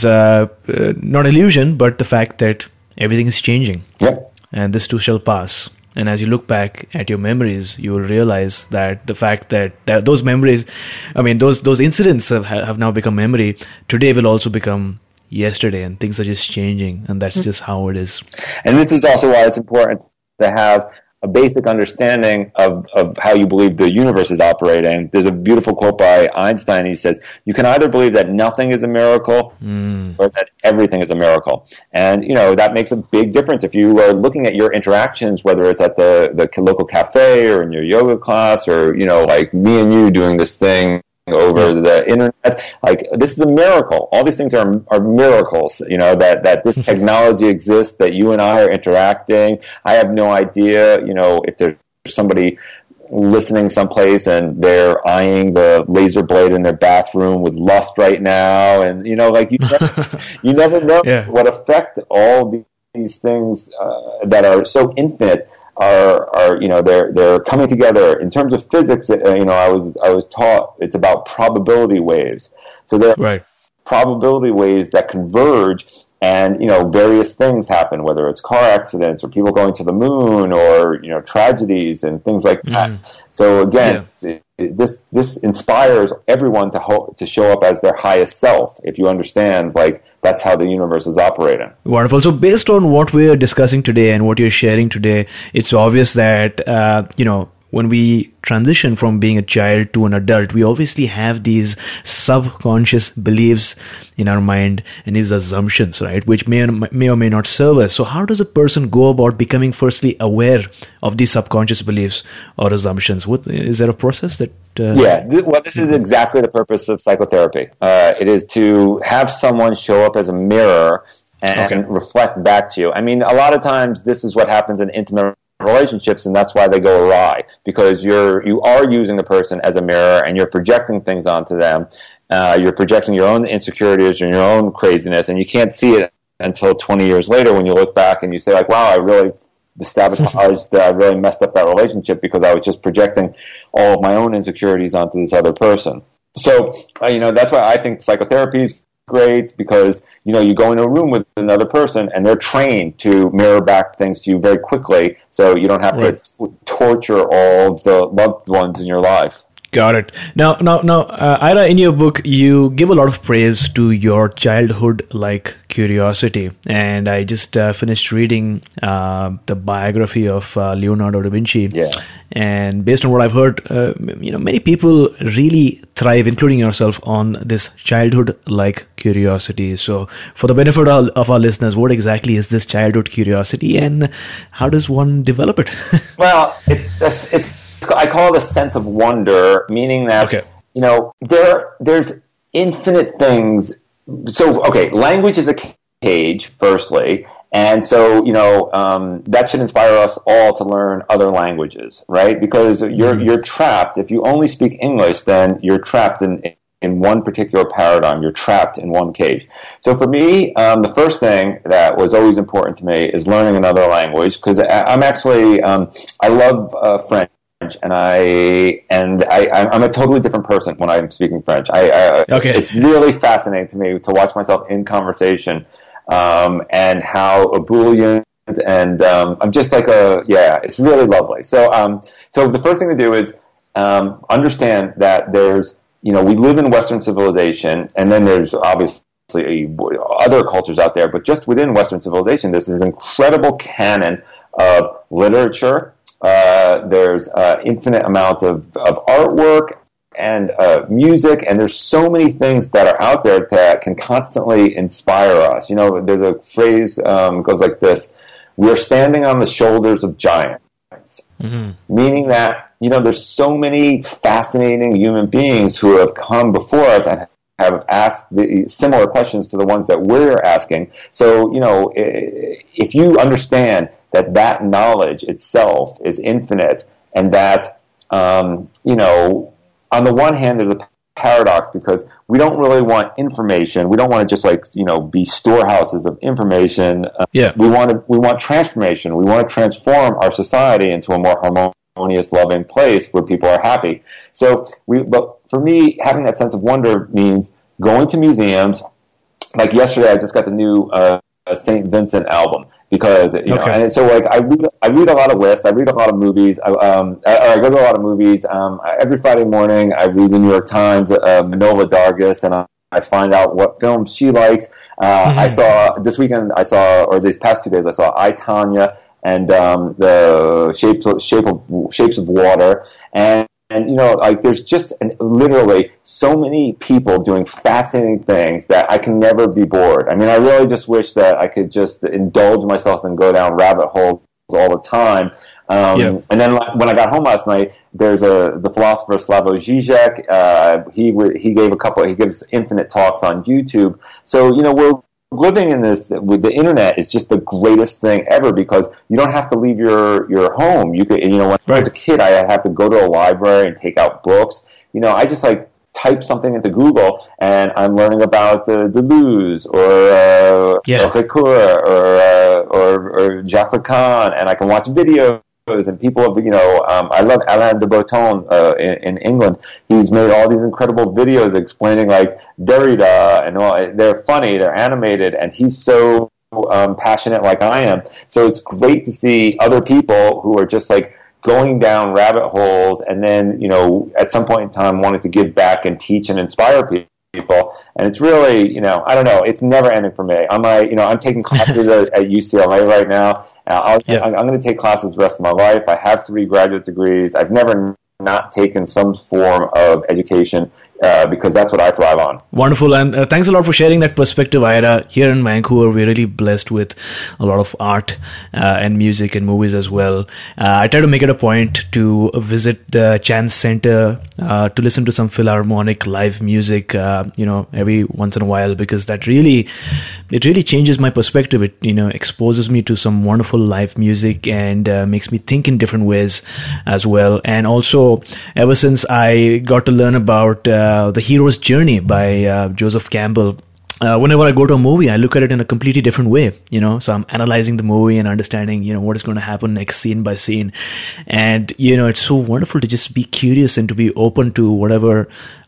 not illusion, but the fact that everything is changing. Yep. And this too shall pass. And as you look back at your memories, you will realize that the fact that those memories, those incidents have now become memory, today will also become yesterday, and things are just changing, and that's just how it is. And this is also why it's important to have a basic understanding of how you believe the universe is operating. There's a beautiful quote by Einstein. He says, "You can either believe that nothing is a miracle or that everything is a miracle." And, that makes a big difference. If you are looking at your interactions, whether it's at the local cafe or in your yoga class or, like me and you doing this thing over the internet, like this is a miracle. All these things are miracles, that this technology exists, that you and I are interacting. I have no idea, if there's somebody listening someplace and they're eyeing the laser blade in their bathroom with lust right now, and you never know what effect all these things that are so infinite are they're coming together. In terms of physics, I was taught it's about probability waves. So there are probability waves that converge, and various things happen, whether it's car accidents or people going to the moon or tragedies and things like that. So again, this inspires everyone to show up as their highest self. If you understand, like that's how the universe is operating. Wonderful. So based on what we're discussing today and what you're sharing today, it's obvious that when we transition from being a child to an adult, we obviously have these subconscious beliefs in our mind and these assumptions, right, which may or may not serve us. So how does a person go about becoming firstly aware of these subconscious beliefs or assumptions? Is there a process that... This is exactly the purpose of psychotherapy. It is to have someone show up as a mirror and reflect back to you. I mean, a lot of times this is what happens in intimate relationships, and that's why they go awry, because you are using the person as a mirror and you're projecting things onto them. You're projecting your own insecurities and your own craziness, and you can't see it until 20 years later when you look back and you say, like, wow, I really sabotaged, I really messed up that relationship because I was just projecting all of my own insecurities onto this other person. So, that's why I think psychotherapy is great, because you go into a room with another person and they're trained to mirror back things to you very quickly, so you don't have to torture all the loved ones in your life. Got it. Now, Ira, in your book, you give a lot of praise to your childhood-like curiosity, and I just finished reading the biography of Leonardo da Vinci. Yeah. And based on what I've heard, many people really thrive, including yourself, on this childhood-like curiosity. So, for the benefit of our listeners, what exactly is this childhood curiosity, and how does one develop it? Well, I call it a sense of wonder, meaning that, there's infinite things. So, language is a cage, firstly. And so, that should inspire us all to learn other languages, right? Because you're trapped. If you only speak English, then you're trapped in one particular paradigm. You're trapped in one cage. So for me, the first thing that was always important to me is learning another language, because I'm actually, I love French. And I'm a totally different person when I'm speaking French. It's really fascinating to me to watch myself in conversation, and how ebullient, and I'm just like it's really lovely. So the first thing to do is understand that there's, we live in Western civilization, and then there's obviously other cultures out there, but just within Western civilization, there's this incredible canon of literature. There's infinite amount of artwork and music, and there's so many things that are out there that can constantly inspire us. There's a phrase goes like this: "We are standing on the shoulders of giants," meaning that there's so many fascinating human beings who have come before us and have asked the similar questions to the ones that we're asking. So if you understand that knowledge itself is infinite, and that, on the one hand, there's a paradox, because we don't really want information. We don't want to just be storehouses of information. We want transformation. We want to transform our society into a more harmonious, loving place where people are happy. But for me, having that sense of wonder means going to museums. Like yesterday, I just got the new St. Vincent album. Because and so I read a lot of lists. I read a lot of movies. I go to a lot of movies. Every Friday morning, I read the New York Times, Manohla Dargis, and I find out what films she likes. I saw this weekend. Or these past 2 days, I saw I, Tonya, and the Shapes of Water, and there's just literally so many people doing fascinating things that I can never be bored. I mean, I really just wish that I could just indulge myself and go down rabbit holes all the time. And then when I got home last night, there's the philosopher Slavoj Žižek. He gives infinite talks on YouTube. So, we're living in this, with the internet, is just the greatest thing ever, because you don't have to leave your home. You could, when I was a kid, I had to go to a library and take out books. I just type something into Google, and I'm learning about Deleuze or Ricoeur or Jacques Lacan, and I can watch videos. And people have, I love Alain de Botton in England. He's made all these incredible videos explaining Derrida and all. They're funny, they're animated, and he's so passionate like I am. So it's great to see other people who are just going down rabbit holes, and then at some point in time wanting to give back and teach and inspire people. And it's really, I don't know, it's never ending for me. I'm taking classes at UCLA right now. I'm going to take classes the rest of my life. I have 3 graduate degrees. I've never not taken some form of education because that's what I thrive on. Wonderful, and thanks a lot for sharing that perspective, Ira. Here in Vancouver, we're really blessed with a lot of art and music and movies as well. I try to make it a point to visit the Chance Center to listen to some Philharmonic live music, every once in a while, because it really changes my perspective. It exposes me to some wonderful live music and makes me think in different ways as well. And also, ever since I got to learn about The Hero's Journey by Joseph Campbell, whenever I go to a movie, I look at it in a completely different way, so I'm analyzing the movie and understanding, what is going to happen next scene by scene. And, it's so wonderful to just be curious and to be open to whatever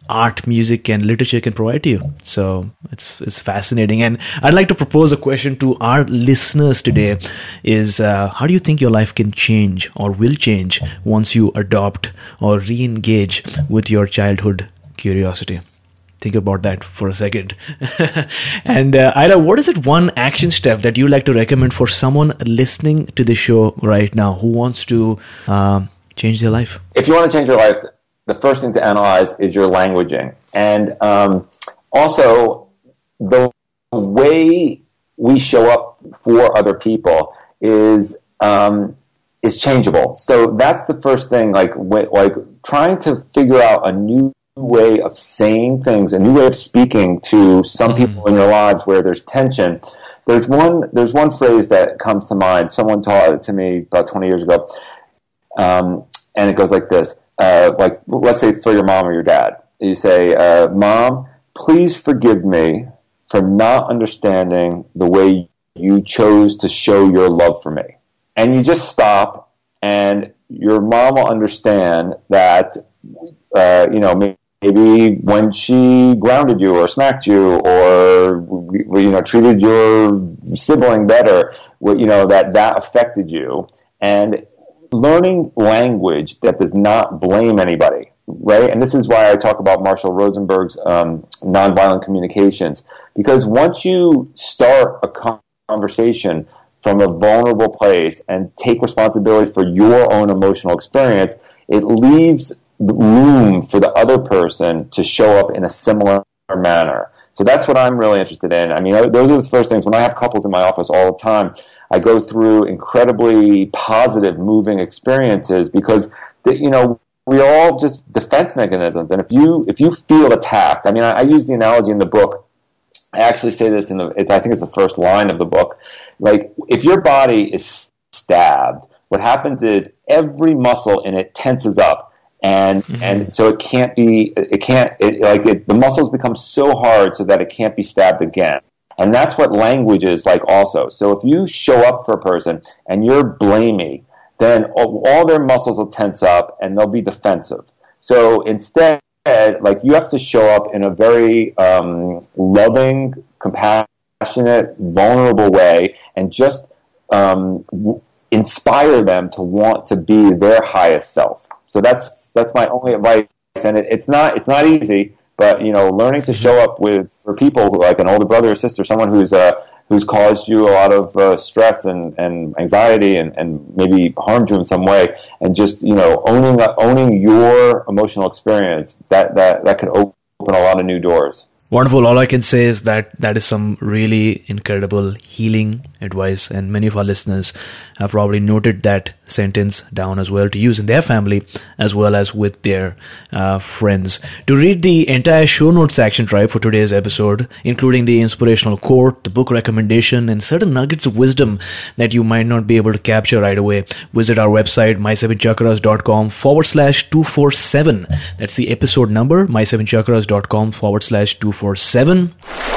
art, music, and literature can provide to you. So it's fascinating. And I'd like to propose a question to our listeners today is, how do you think your life can change or will change once you adopt or re-engage with your childhood curiosity? Think about that for a second. And Ira, what is it one action step that you like to recommend for someone listening to the show right now who wants to change their life? If you want to change your life, the first thing to analyze is your languaging. And also, the way we show up for other people is changeable. So that's the first thing, like trying to figure out a new way of saying things, a new way of speaking to some people in your lives where there's tension. There's one phrase that comes to mind. Someone taught it to me about 20 years ago, and it goes like this. Like, let's say for your mom or your dad, you say, "Mom, please forgive me for not understanding the way you chose to show your love for me." And you just stop, and your mom will understand that, maybe when she grounded you or smacked you or, treated your sibling better, that affected you. And learning language that does not blame anybody, right? And this is why I talk about Marshall Rosenberg's nonviolent communications. Because once you start a conversation from a vulnerable place and take responsibility for your own emotional experience, it leaves room for the other person to show up in a similar manner. So that's what I'm really interested in. I mean, those are the first things. When I have couples in my office all the time, I go through incredibly positive, moving experiences because, we all just defense mechanisms. And if you feel attacked, I mean, I use the analogy in the book. I actually say this I think it's the first line of the book. Like, if your body is stabbed, what happens is every muscle in it tenses up. And so the muscles become so hard so that it can't be stabbed again. And that's what language is like also. So if you show up for a person and you're blamey, then all their muscles will tense up and they'll be defensive. So instead, like, you have to show up in a very loving, compassionate, vulnerable way and just inspire them to want to be their highest self. So that's my only advice, and it's not easy, but learning to show up for people who, like an older brother or sister, someone who's caused you a lot of stress and anxiety and maybe harmed you in some way, and just owning your emotional experience that could open a lot of new doors. Wonderful. All I can say is that is some really incredible healing advice, and many of our listeners have probably noted that sentence down as well to use in their family as well as with their friends. To read the entire show notes section, Tribe, for today's episode, including the inspirational quote, the book recommendation, and certain nuggets of wisdom that you might not be able to capture right away, visit our website, my7chakras.com/247. That's the episode number, my7chakras.com/247.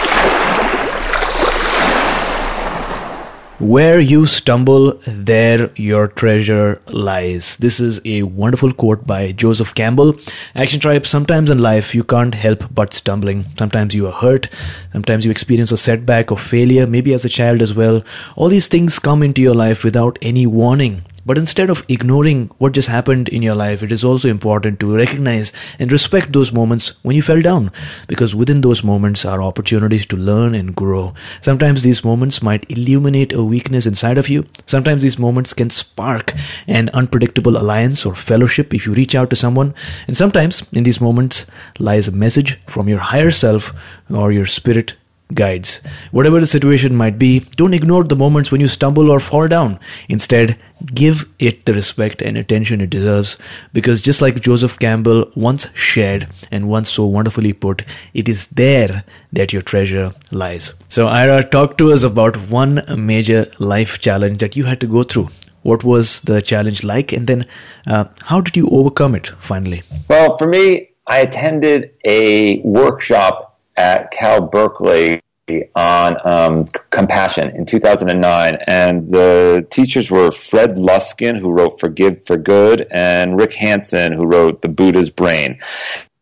Where you stumble, there your treasure lies. This is a wonderful quote by Joseph Campbell. Action Tribe, sometimes in life you can't help but stumbling. Sometimes you are hurt. Sometimes you experience a setback or failure, maybe as a child as well. All these things come into your life without any warning. But instead of ignoring what just happened in your life, it is also important to recognize and respect those moments when you fell down, because within those moments are opportunities to learn and grow. Sometimes these moments might illuminate a weakness inside of you. Sometimes these moments can spark an unpredictable alliance or fellowship if you reach out to someone. And sometimes in these moments lies a message from your higher self or your spirit guides. Whatever the situation might be, don't ignore the moments when you stumble or fall down. Instead, give it the respect and attention it deserves, because just like Joseph Campbell once shared and once so wonderfully put, it is there that your treasure lies. So Ira, talk to us about one major life challenge that you had to go through. What was the challenge like, and then how did you overcome it finally? Well, for me, I attended a workshop at Cal Berkeley on compassion in 2009, and the teachers were Fred Luskin, who wrote Forgive for Good, and Rick Hansen, who wrote The Buddha's Brain.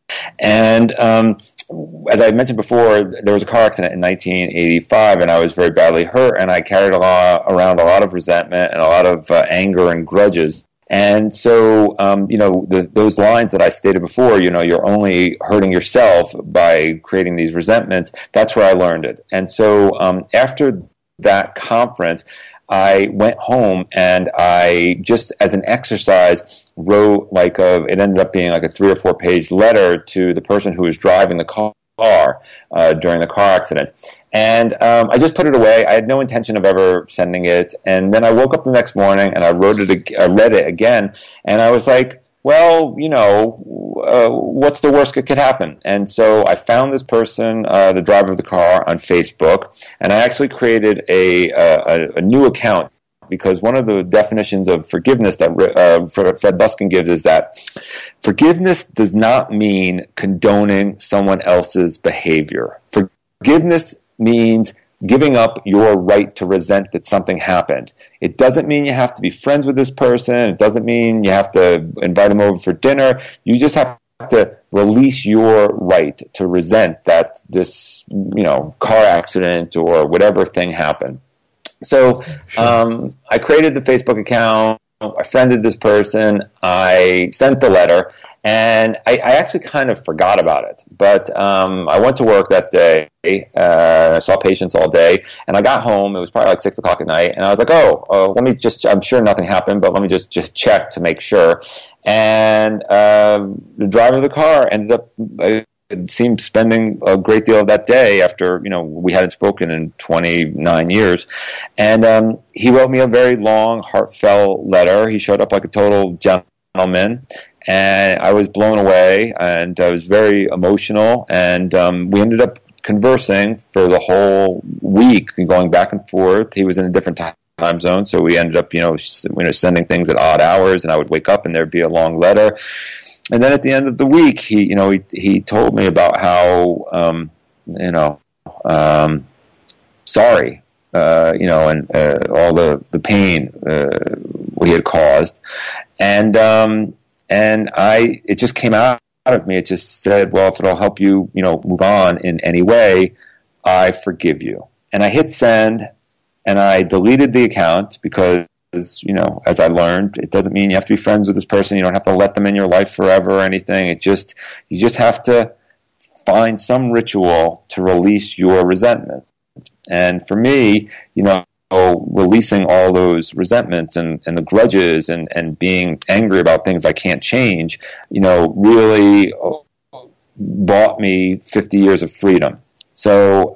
And as I mentioned before, there was a car accident in 1985, and I was very badly hurt, and I carried around a lot of resentment and a lot of anger and grudges. And so, those lines that I stated before, you're only hurting yourself by creating these resentments, that's where I learned it. And so after that conference, I went home and I just, as an exercise, wrote it ended up being like a 3 or 4 page letter to the person who was driving the car during the car accident. And I just put it away. I had no intention of ever sending it. And then I woke up the next morning and I read it again, and I was like, well, what's the worst that could happen? And so I found this person, the driver of the car, on Facebook, and I actually created a new account, because one of the definitions of forgiveness that Fred Luskin gives is that forgiveness does not mean condoning someone else's behavior. Forgiveness means giving up your right to resent that something happened. It doesn't mean you have to be friends with this person. It doesn't mean you have to invite them over for dinner. You just have to release your right to resent that this, car accident or whatever thing happened. So I created the Facebook account. I friended this person. I sent the letter. And I actually kind of forgot about it. But I went to work that day. I saw patients all day. And I got home. It was probably like 6 o'clock at night. And I was like, let me just, I'm sure nothing happened, but let me just check to make sure. And the driver of the car ended up, it seemed, spending a great deal of that day after, we hadn't spoken in 29 years. And he wrote me a very long, heartfelt letter. He showed up like a total gentleman. And I was blown away, and I was very emotional, and we ended up conversing for the whole week, going back and forth. He was in a different time zone, so we ended up, sending things at odd hours, and I would wake up and there'd be a long letter. And then at the end of the week, he told me about how, sorry, and all the pain he had caused, and it just came out of me. It just said, well, if it'll help you, move on in any way, I forgive you. And I hit send, and I deleted the account because, as I learned, it doesn't mean you have to be friends with this person. You don't have to let them in your life forever or anything. You just have to find some ritual to release your resentment. And for me, releasing all those resentments and the grudges and being angry about things I can't change, really bought me 50 years of freedom. So,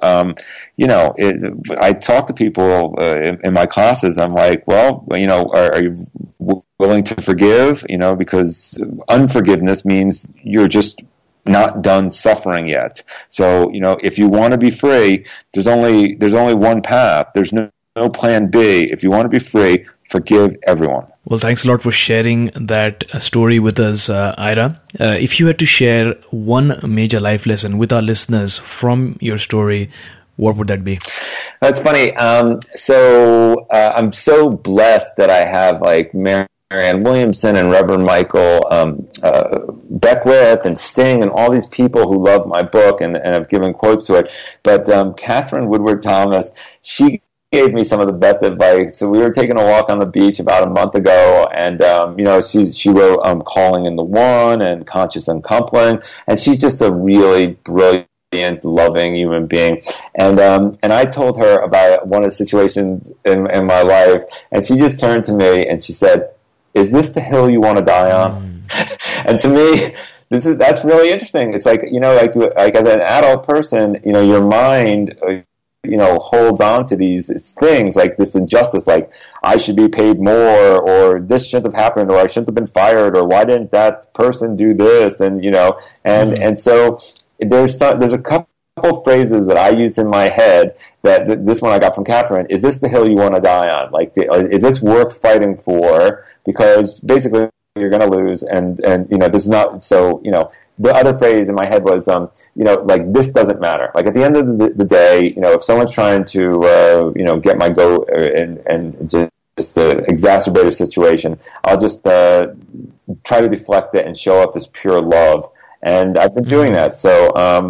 I talk to people in my classes. I'm like, well, are you willing to forgive? Because unforgiveness means you're just not done suffering yet. So, if you want to be free, there's only one path. There's no plan B. If you want to be free, forgive everyone. Well, thanks a lot for sharing that story with us, Ira. If you had to share one major life lesson with our listeners from your story, what would that be? That's funny. So I'm so blessed that I have Marianne Williamson and Reverend Michael Beckwith and Sting and all these people who love my book and have given quotes to it. But Catherine Woodward Thomas, she gave me some of the best advice. So we were taking a walk on the beach about a month ago, and she wrote "Calling in the One" and "Conscious Uncoupling," and she's just a really brilliant, loving human being. And I told her about one of the situations in my life, and she just turned to me and she said, "Is this the hill you want to die on?" And to me, that's really interesting. It's like as an adult person, your mind holds on to these things like this injustice, like I should be paid more, or this shouldn't have happened, or I shouldn't have been fired, or why didn't that person do this? And and so there's a couple phrases that I use in my head that this one I got from Catherine. Is this the hill you want to die on? Like, is this worth fighting for? Because basically you're going to lose, and this is not so. The other phrase in my head was, this doesn't matter. Like, at the end of the day, if someone's trying to, get my goat and just exacerbate a situation, I'll just try to deflect it and show up as pure love. And I've been doing that. So,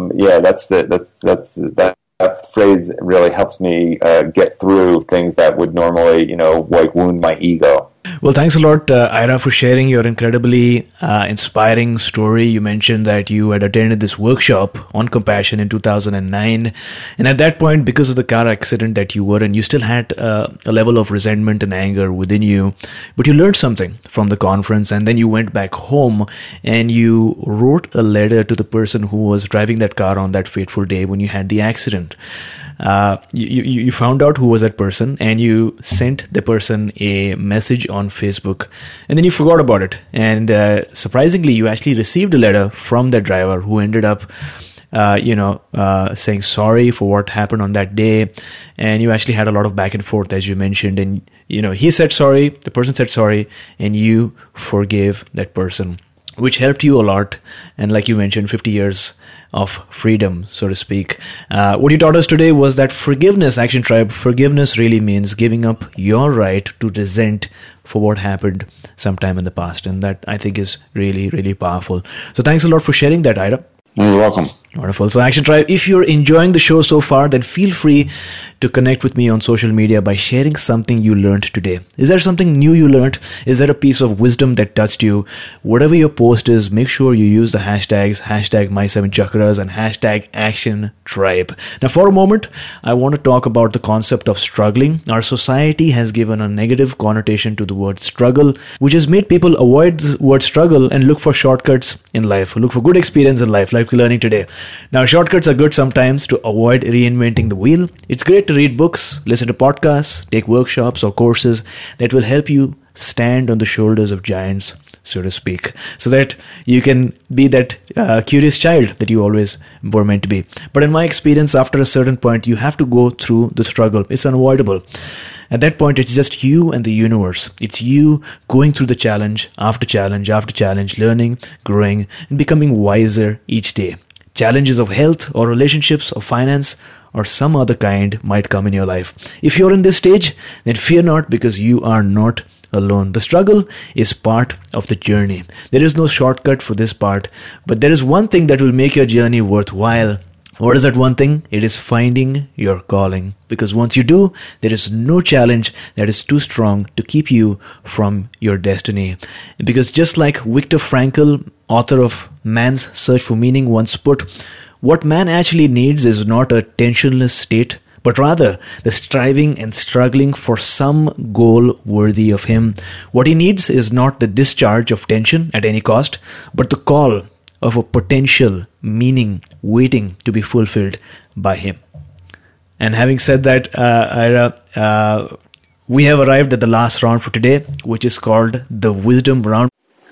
that phrase really helps me get through things that would normally, like wound my ego. Well, thanks a lot, Ira, for sharing your incredibly inspiring story. You mentioned that you had attended this workshop on compassion in 2009. And at that point, because of the car accident that you were in, you still had a level of resentment and anger within you. But you learned something from the conference, and then you went back home and you wrote a letter to the person who was driving that car on that fateful day when you had the accident. You found out who was that person, and you sent the person a message on Facebook, and then you forgot about it. And surprisingly, you actually received a letter from that driver who ended up saying sorry for what happened on that day. And you actually had a lot of back and forth, as you mentioned, and he said sorry, the person said sorry, and you forgave that person, which helped you a lot. And like you mentioned, 50 years of freedom, so to speak. What you taught us today was that forgiveness, Action Tribe, forgiveness really means giving up your right to resent for what happened sometime in the past. And that, I think, is really, really powerful. So thanks a lot for sharing that, Ira. You're welcome. Wonderful. So Action Tribe, if you're enjoying the show so far, then feel free to connect with me on social media by sharing something you learned today. Is there something new you learned? Is there a piece of wisdom that touched you? Whatever your post is, make sure you use the hashtags, hashtag My7Chakras and hashtag Action Tribe. Now for a moment, I want to talk about the concept of struggling. Our society has given a negative connotation to the word struggle, which has made people avoid the word struggle and look for shortcuts in life, look for good experience in life, like we're learning today. Now, shortcuts are good sometimes to avoid reinventing the wheel. It's great to read books, listen to podcasts, take workshops or courses that will help you stand on the shoulders of giants, so to speak, so that you can be that curious child that you always were meant to be. But in my experience, after a certain point, you have to go through the struggle. It's unavoidable. At that point, it's just you and the universe. It's you going through the challenge after challenge after challenge, learning, growing, and becoming wiser each day. Challenges of health or relationships or finance or some other kind might come in your life. If you're in this stage, then fear not, because you are not alone. The struggle is part of the journey. There is no shortcut for this part, but there is one thing that will make your journey worthwhile. What is that one thing? It is finding your calling. Because once you do, there is no challenge that is too strong to keep you from your destiny. Because just like Viktor Frankl, author of Man's Search for Meaning, once put, what man actually needs is not a tensionless state, but rather the striving and struggling for some goal worthy of him. What he needs is not the discharge of tension at any cost, but the call of a potential meaning waiting to be fulfilled by him. And having said that, Ira, we have arrived at the last round for today, which is called the Wisdom Round,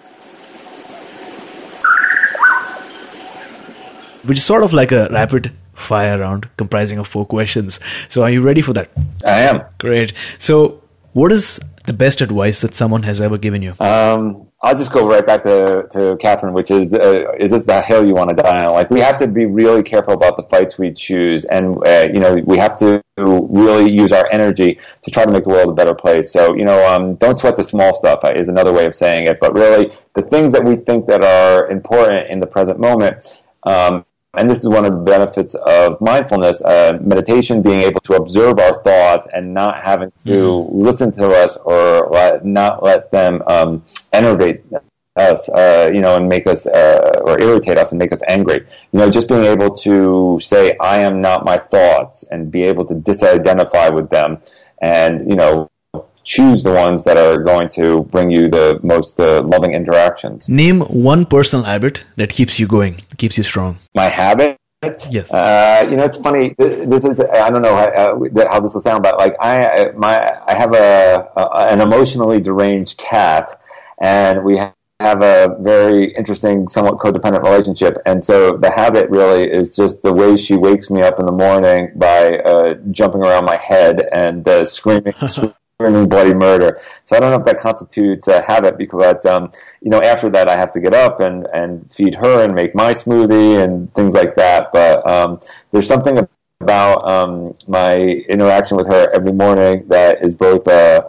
which is sort of like a rapid fire round comprising of 4 questions. So are you ready for that? I am. Great. So what is the best advice that someone has ever given you? I'll just go right back to Catherine, which is this the hill you want to die on? Like, we have to be really careful about the fights we choose, and we have to really use our energy to try to make the world a better place. So don't sweat the small stuff is another way of saying it. But really, the things that we think that are important in the present moment. And this is one of the benefits of mindfulness, meditation, being able to observe our thoughts and not having to listen to us or not let them enervate us, and make us, or irritate us and make us angry. Just being able to say, I am not my thoughts, and be able to disidentify with them and, choose the ones that are going to bring you the most loving interactions. Name one personal habit that keeps you going, keeps you strong. My habit? Yes. It's funny. This is, I don't know how this will sound, but like I have an emotionally deranged cat, and we have a very interesting, somewhat codependent relationship. And so the habit really is just the way she wakes me up in the morning by jumping around my head and screaming bloody murder. So I don't know if that constitutes a habit, because after that I have to get up and feed her and make my smoothie and things like that. But there's something about my interaction with her every morning that is both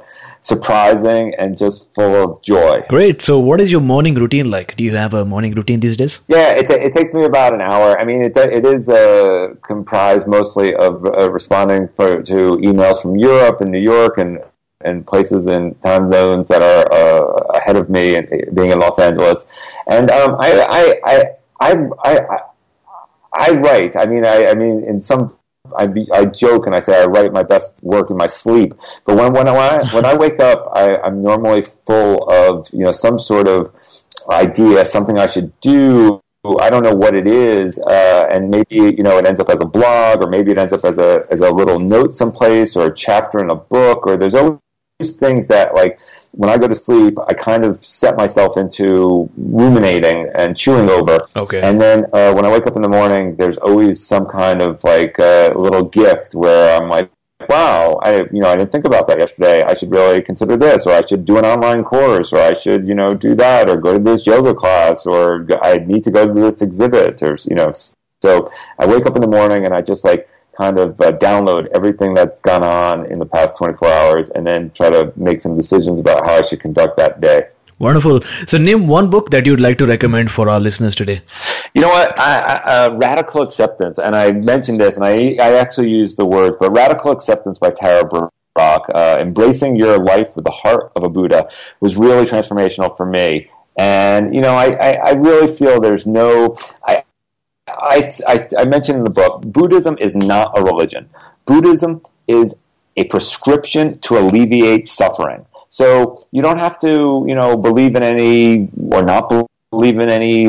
surprising and just full of joy. Great. So what is your morning routine like? Do you have a morning routine these days? Yeah, it takes me about an hour. I mean, it is comprised mostly of responding to emails from Europe and New York and places in time zones that are ahead of me, and being in Los Angeles. And I write. I mean, in some. I joke and I say I write my best work in my sleep. But when I wake up, I'm normally full of some sort of idea, something I should do. I don't know what it is, and maybe it ends up as a blog, or maybe it ends up as a little note someplace, or a chapter in a book, or there's always things that, like, when I go to sleep, I kind of set myself into ruminating and chewing over. Okay. And then when I wake up in the morning, there's always some kind of like little gift where I'm like, wow, I didn't think about that yesterday. I should really consider this, or I should do an online course, or I should, do that, or go to this yoga class, or I need to go to this exhibit, or, So I wake up in the morning and I just kind of download everything that's gone on in the past 24 hours and then try to make some decisions about how I should conduct that day. Wonderful. So name one book that you'd like to recommend for our listeners today. You know what? Radical Acceptance, and I mentioned this, and I actually used the word, but Radical Acceptance by Tara Brach, Embracing Your Life with the Heart of a Buddha, was really transformational for me. And, I really feel there's no... I mentioned in the book, Buddhism is not a religion. Buddhism is a prescription to alleviate suffering. So you don't have to, believe in any, or not believe in any,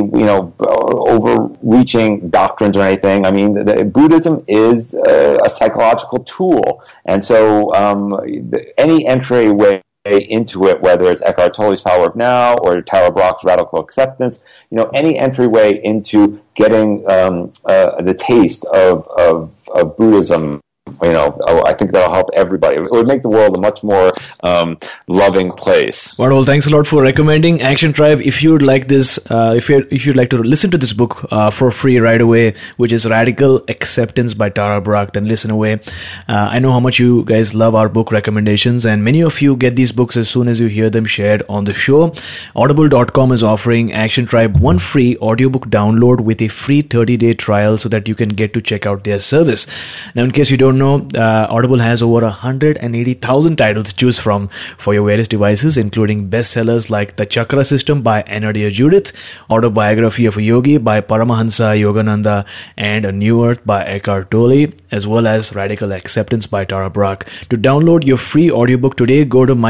overreaching doctrines or anything. I mean, Buddhism is a psychological tool. And so any entryway into it, whether it's Eckhart Tolle's Power of Now or Tara Brach's Radical Acceptance, any entryway into getting the taste of Buddhism, I think that'll help everybody. It would make the world a much more loving place. Wonderful. Thanks a lot for recommending Action Tribe. If you'd like this, if you'd like to listen to this book for free right away, which is Radical Acceptance by Tara Brach, then listen away. I know how much you guys love our book recommendations, and many of you get these books as soon as you hear them shared on the show. Audible.com is offering Action Tribe one free audiobook download with a free 30-day trial so that you can get to check out their service. Now, in case you don't know, Audible has over 180,000 titles to choose from for your various devices, including bestsellers like The Chakra System by Anadia Judith, Autobiography of a Yogi by Paramahansa Yogananda, and A New Earth by Eckhart Tolle, as well as Radical Acceptance by Tara Brach. To download your free audiobook today, go to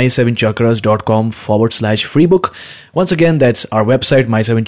my7chakras.com/freebook. Once again, that's our website,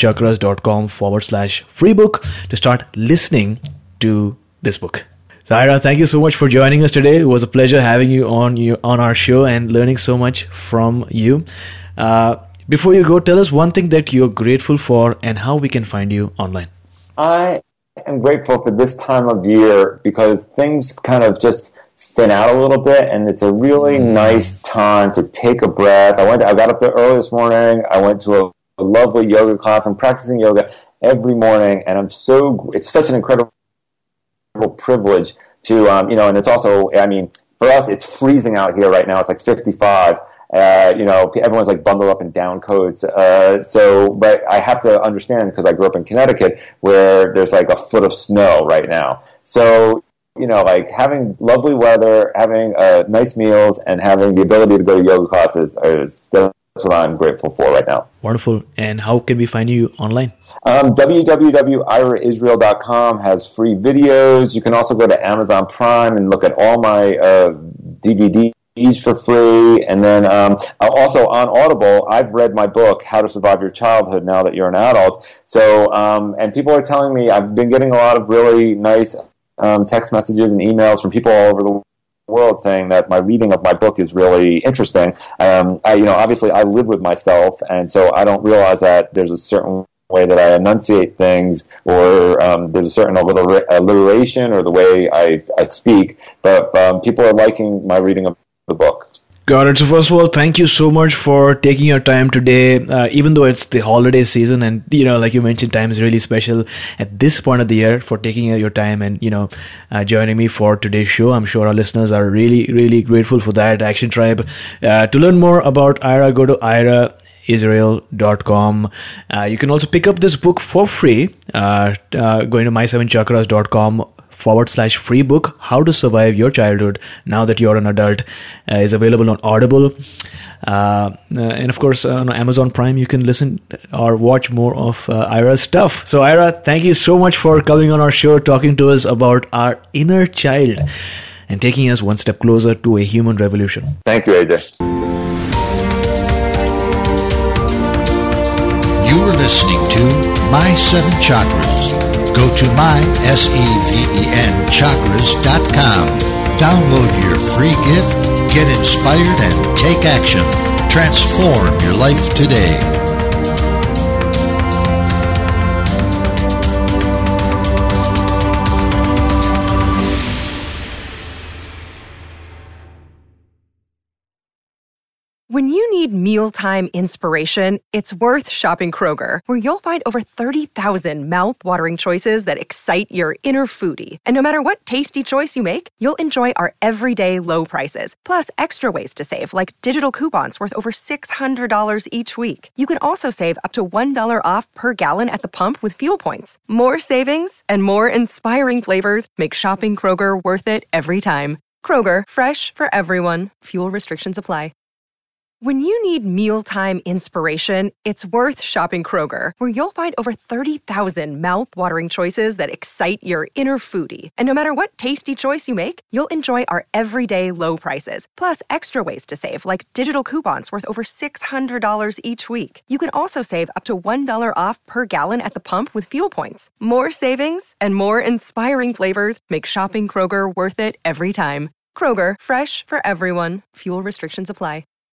my7chakras.com/freebook, to start listening to this book. Zaira, thank you so much for joining us today. It was a pleasure having you on our show and learning so much from you. Before you go, tell us one thing that you're grateful for and how we can find you online. I am grateful for this time of year because things kind of just thin out a little bit, and it's a really nice time to take a breath. I got up there early this morning. I went to a lovely yoga class. I'm practicing yoga every morning, and it's such an incredible privilege to, and it's also, for us, it's freezing out here right now. It's like 55. Everyone's like bundled up in down coats. But I have to understand, because I grew up in Connecticut, where there's like a foot of snow right now. So, having lovely weather, having nice meals, and having the ability to go to yoga classes that's what I'm grateful for right now. Wonderful. And how can we find you online? www.iraisrael.com has free videos. You can also go to Amazon Prime and look at all my DVDs for free. And then also on Audible, I've read my book, How to Survive Your Childhood Now That You're an Adult. So, and people are telling me, I've been getting a lot of really nice text messages and emails from people all over the world saying that my reading of my book is really interesting. Obviously I live with myself, and so I don't realize that there's a certain way that I enunciate things, or there's a certain alliteration or the way I speak, but people are liking my reading of the book. Got it. So first of all, thank you so much for taking your time today, even though it's the holiday season and, like you mentioned, time is really special at this point of the year, for taking your time and, joining me for today's show. I'm sure our listeners are really, really grateful for that. Action Tribe. To learn more about Ira, go to iraisrael.com. You can also pick up this book for free, going to my7chakras.com/free book, How to Survive Your Childhood Now That You're an Adult, is available on Audible. And of course, on Amazon Prime, you can listen or watch more of Ira's stuff. So Ira, thank you so much for coming on our show, talking to us about our inner child and taking us one step closer to a human revolution. Thank you, AJ. You are listening to My 7 Chakras. Go to mysevenchakras.com. Download your free gift, get inspired, and take action. Transform your life today. When you need mealtime inspiration, it's worth shopping Kroger, where you'll find over 30,000 mouth-watering choices that excite your inner foodie. And no matter what tasty choice you make, you'll enjoy our everyday low prices, plus extra ways to save, like digital coupons worth over $600 each week. You can also save up to $1 off per gallon at the pump with fuel points. More savings and more inspiring flavors make shopping Kroger worth it every time. Kroger, fresh for everyone. Fuel restrictions apply. When you need mealtime inspiration, it's worth shopping Kroger, where you'll find over 30,000 mouth-watering choices that excite your inner foodie. And no matter what tasty choice you make, you'll enjoy our everyday low prices, plus extra ways to save, like digital coupons worth over $600 each week. You can also save up to $1 off per gallon at the pump with fuel points. More savings and more inspiring flavors make shopping Kroger worth it every time. Kroger, fresh for everyone. Fuel restrictions apply.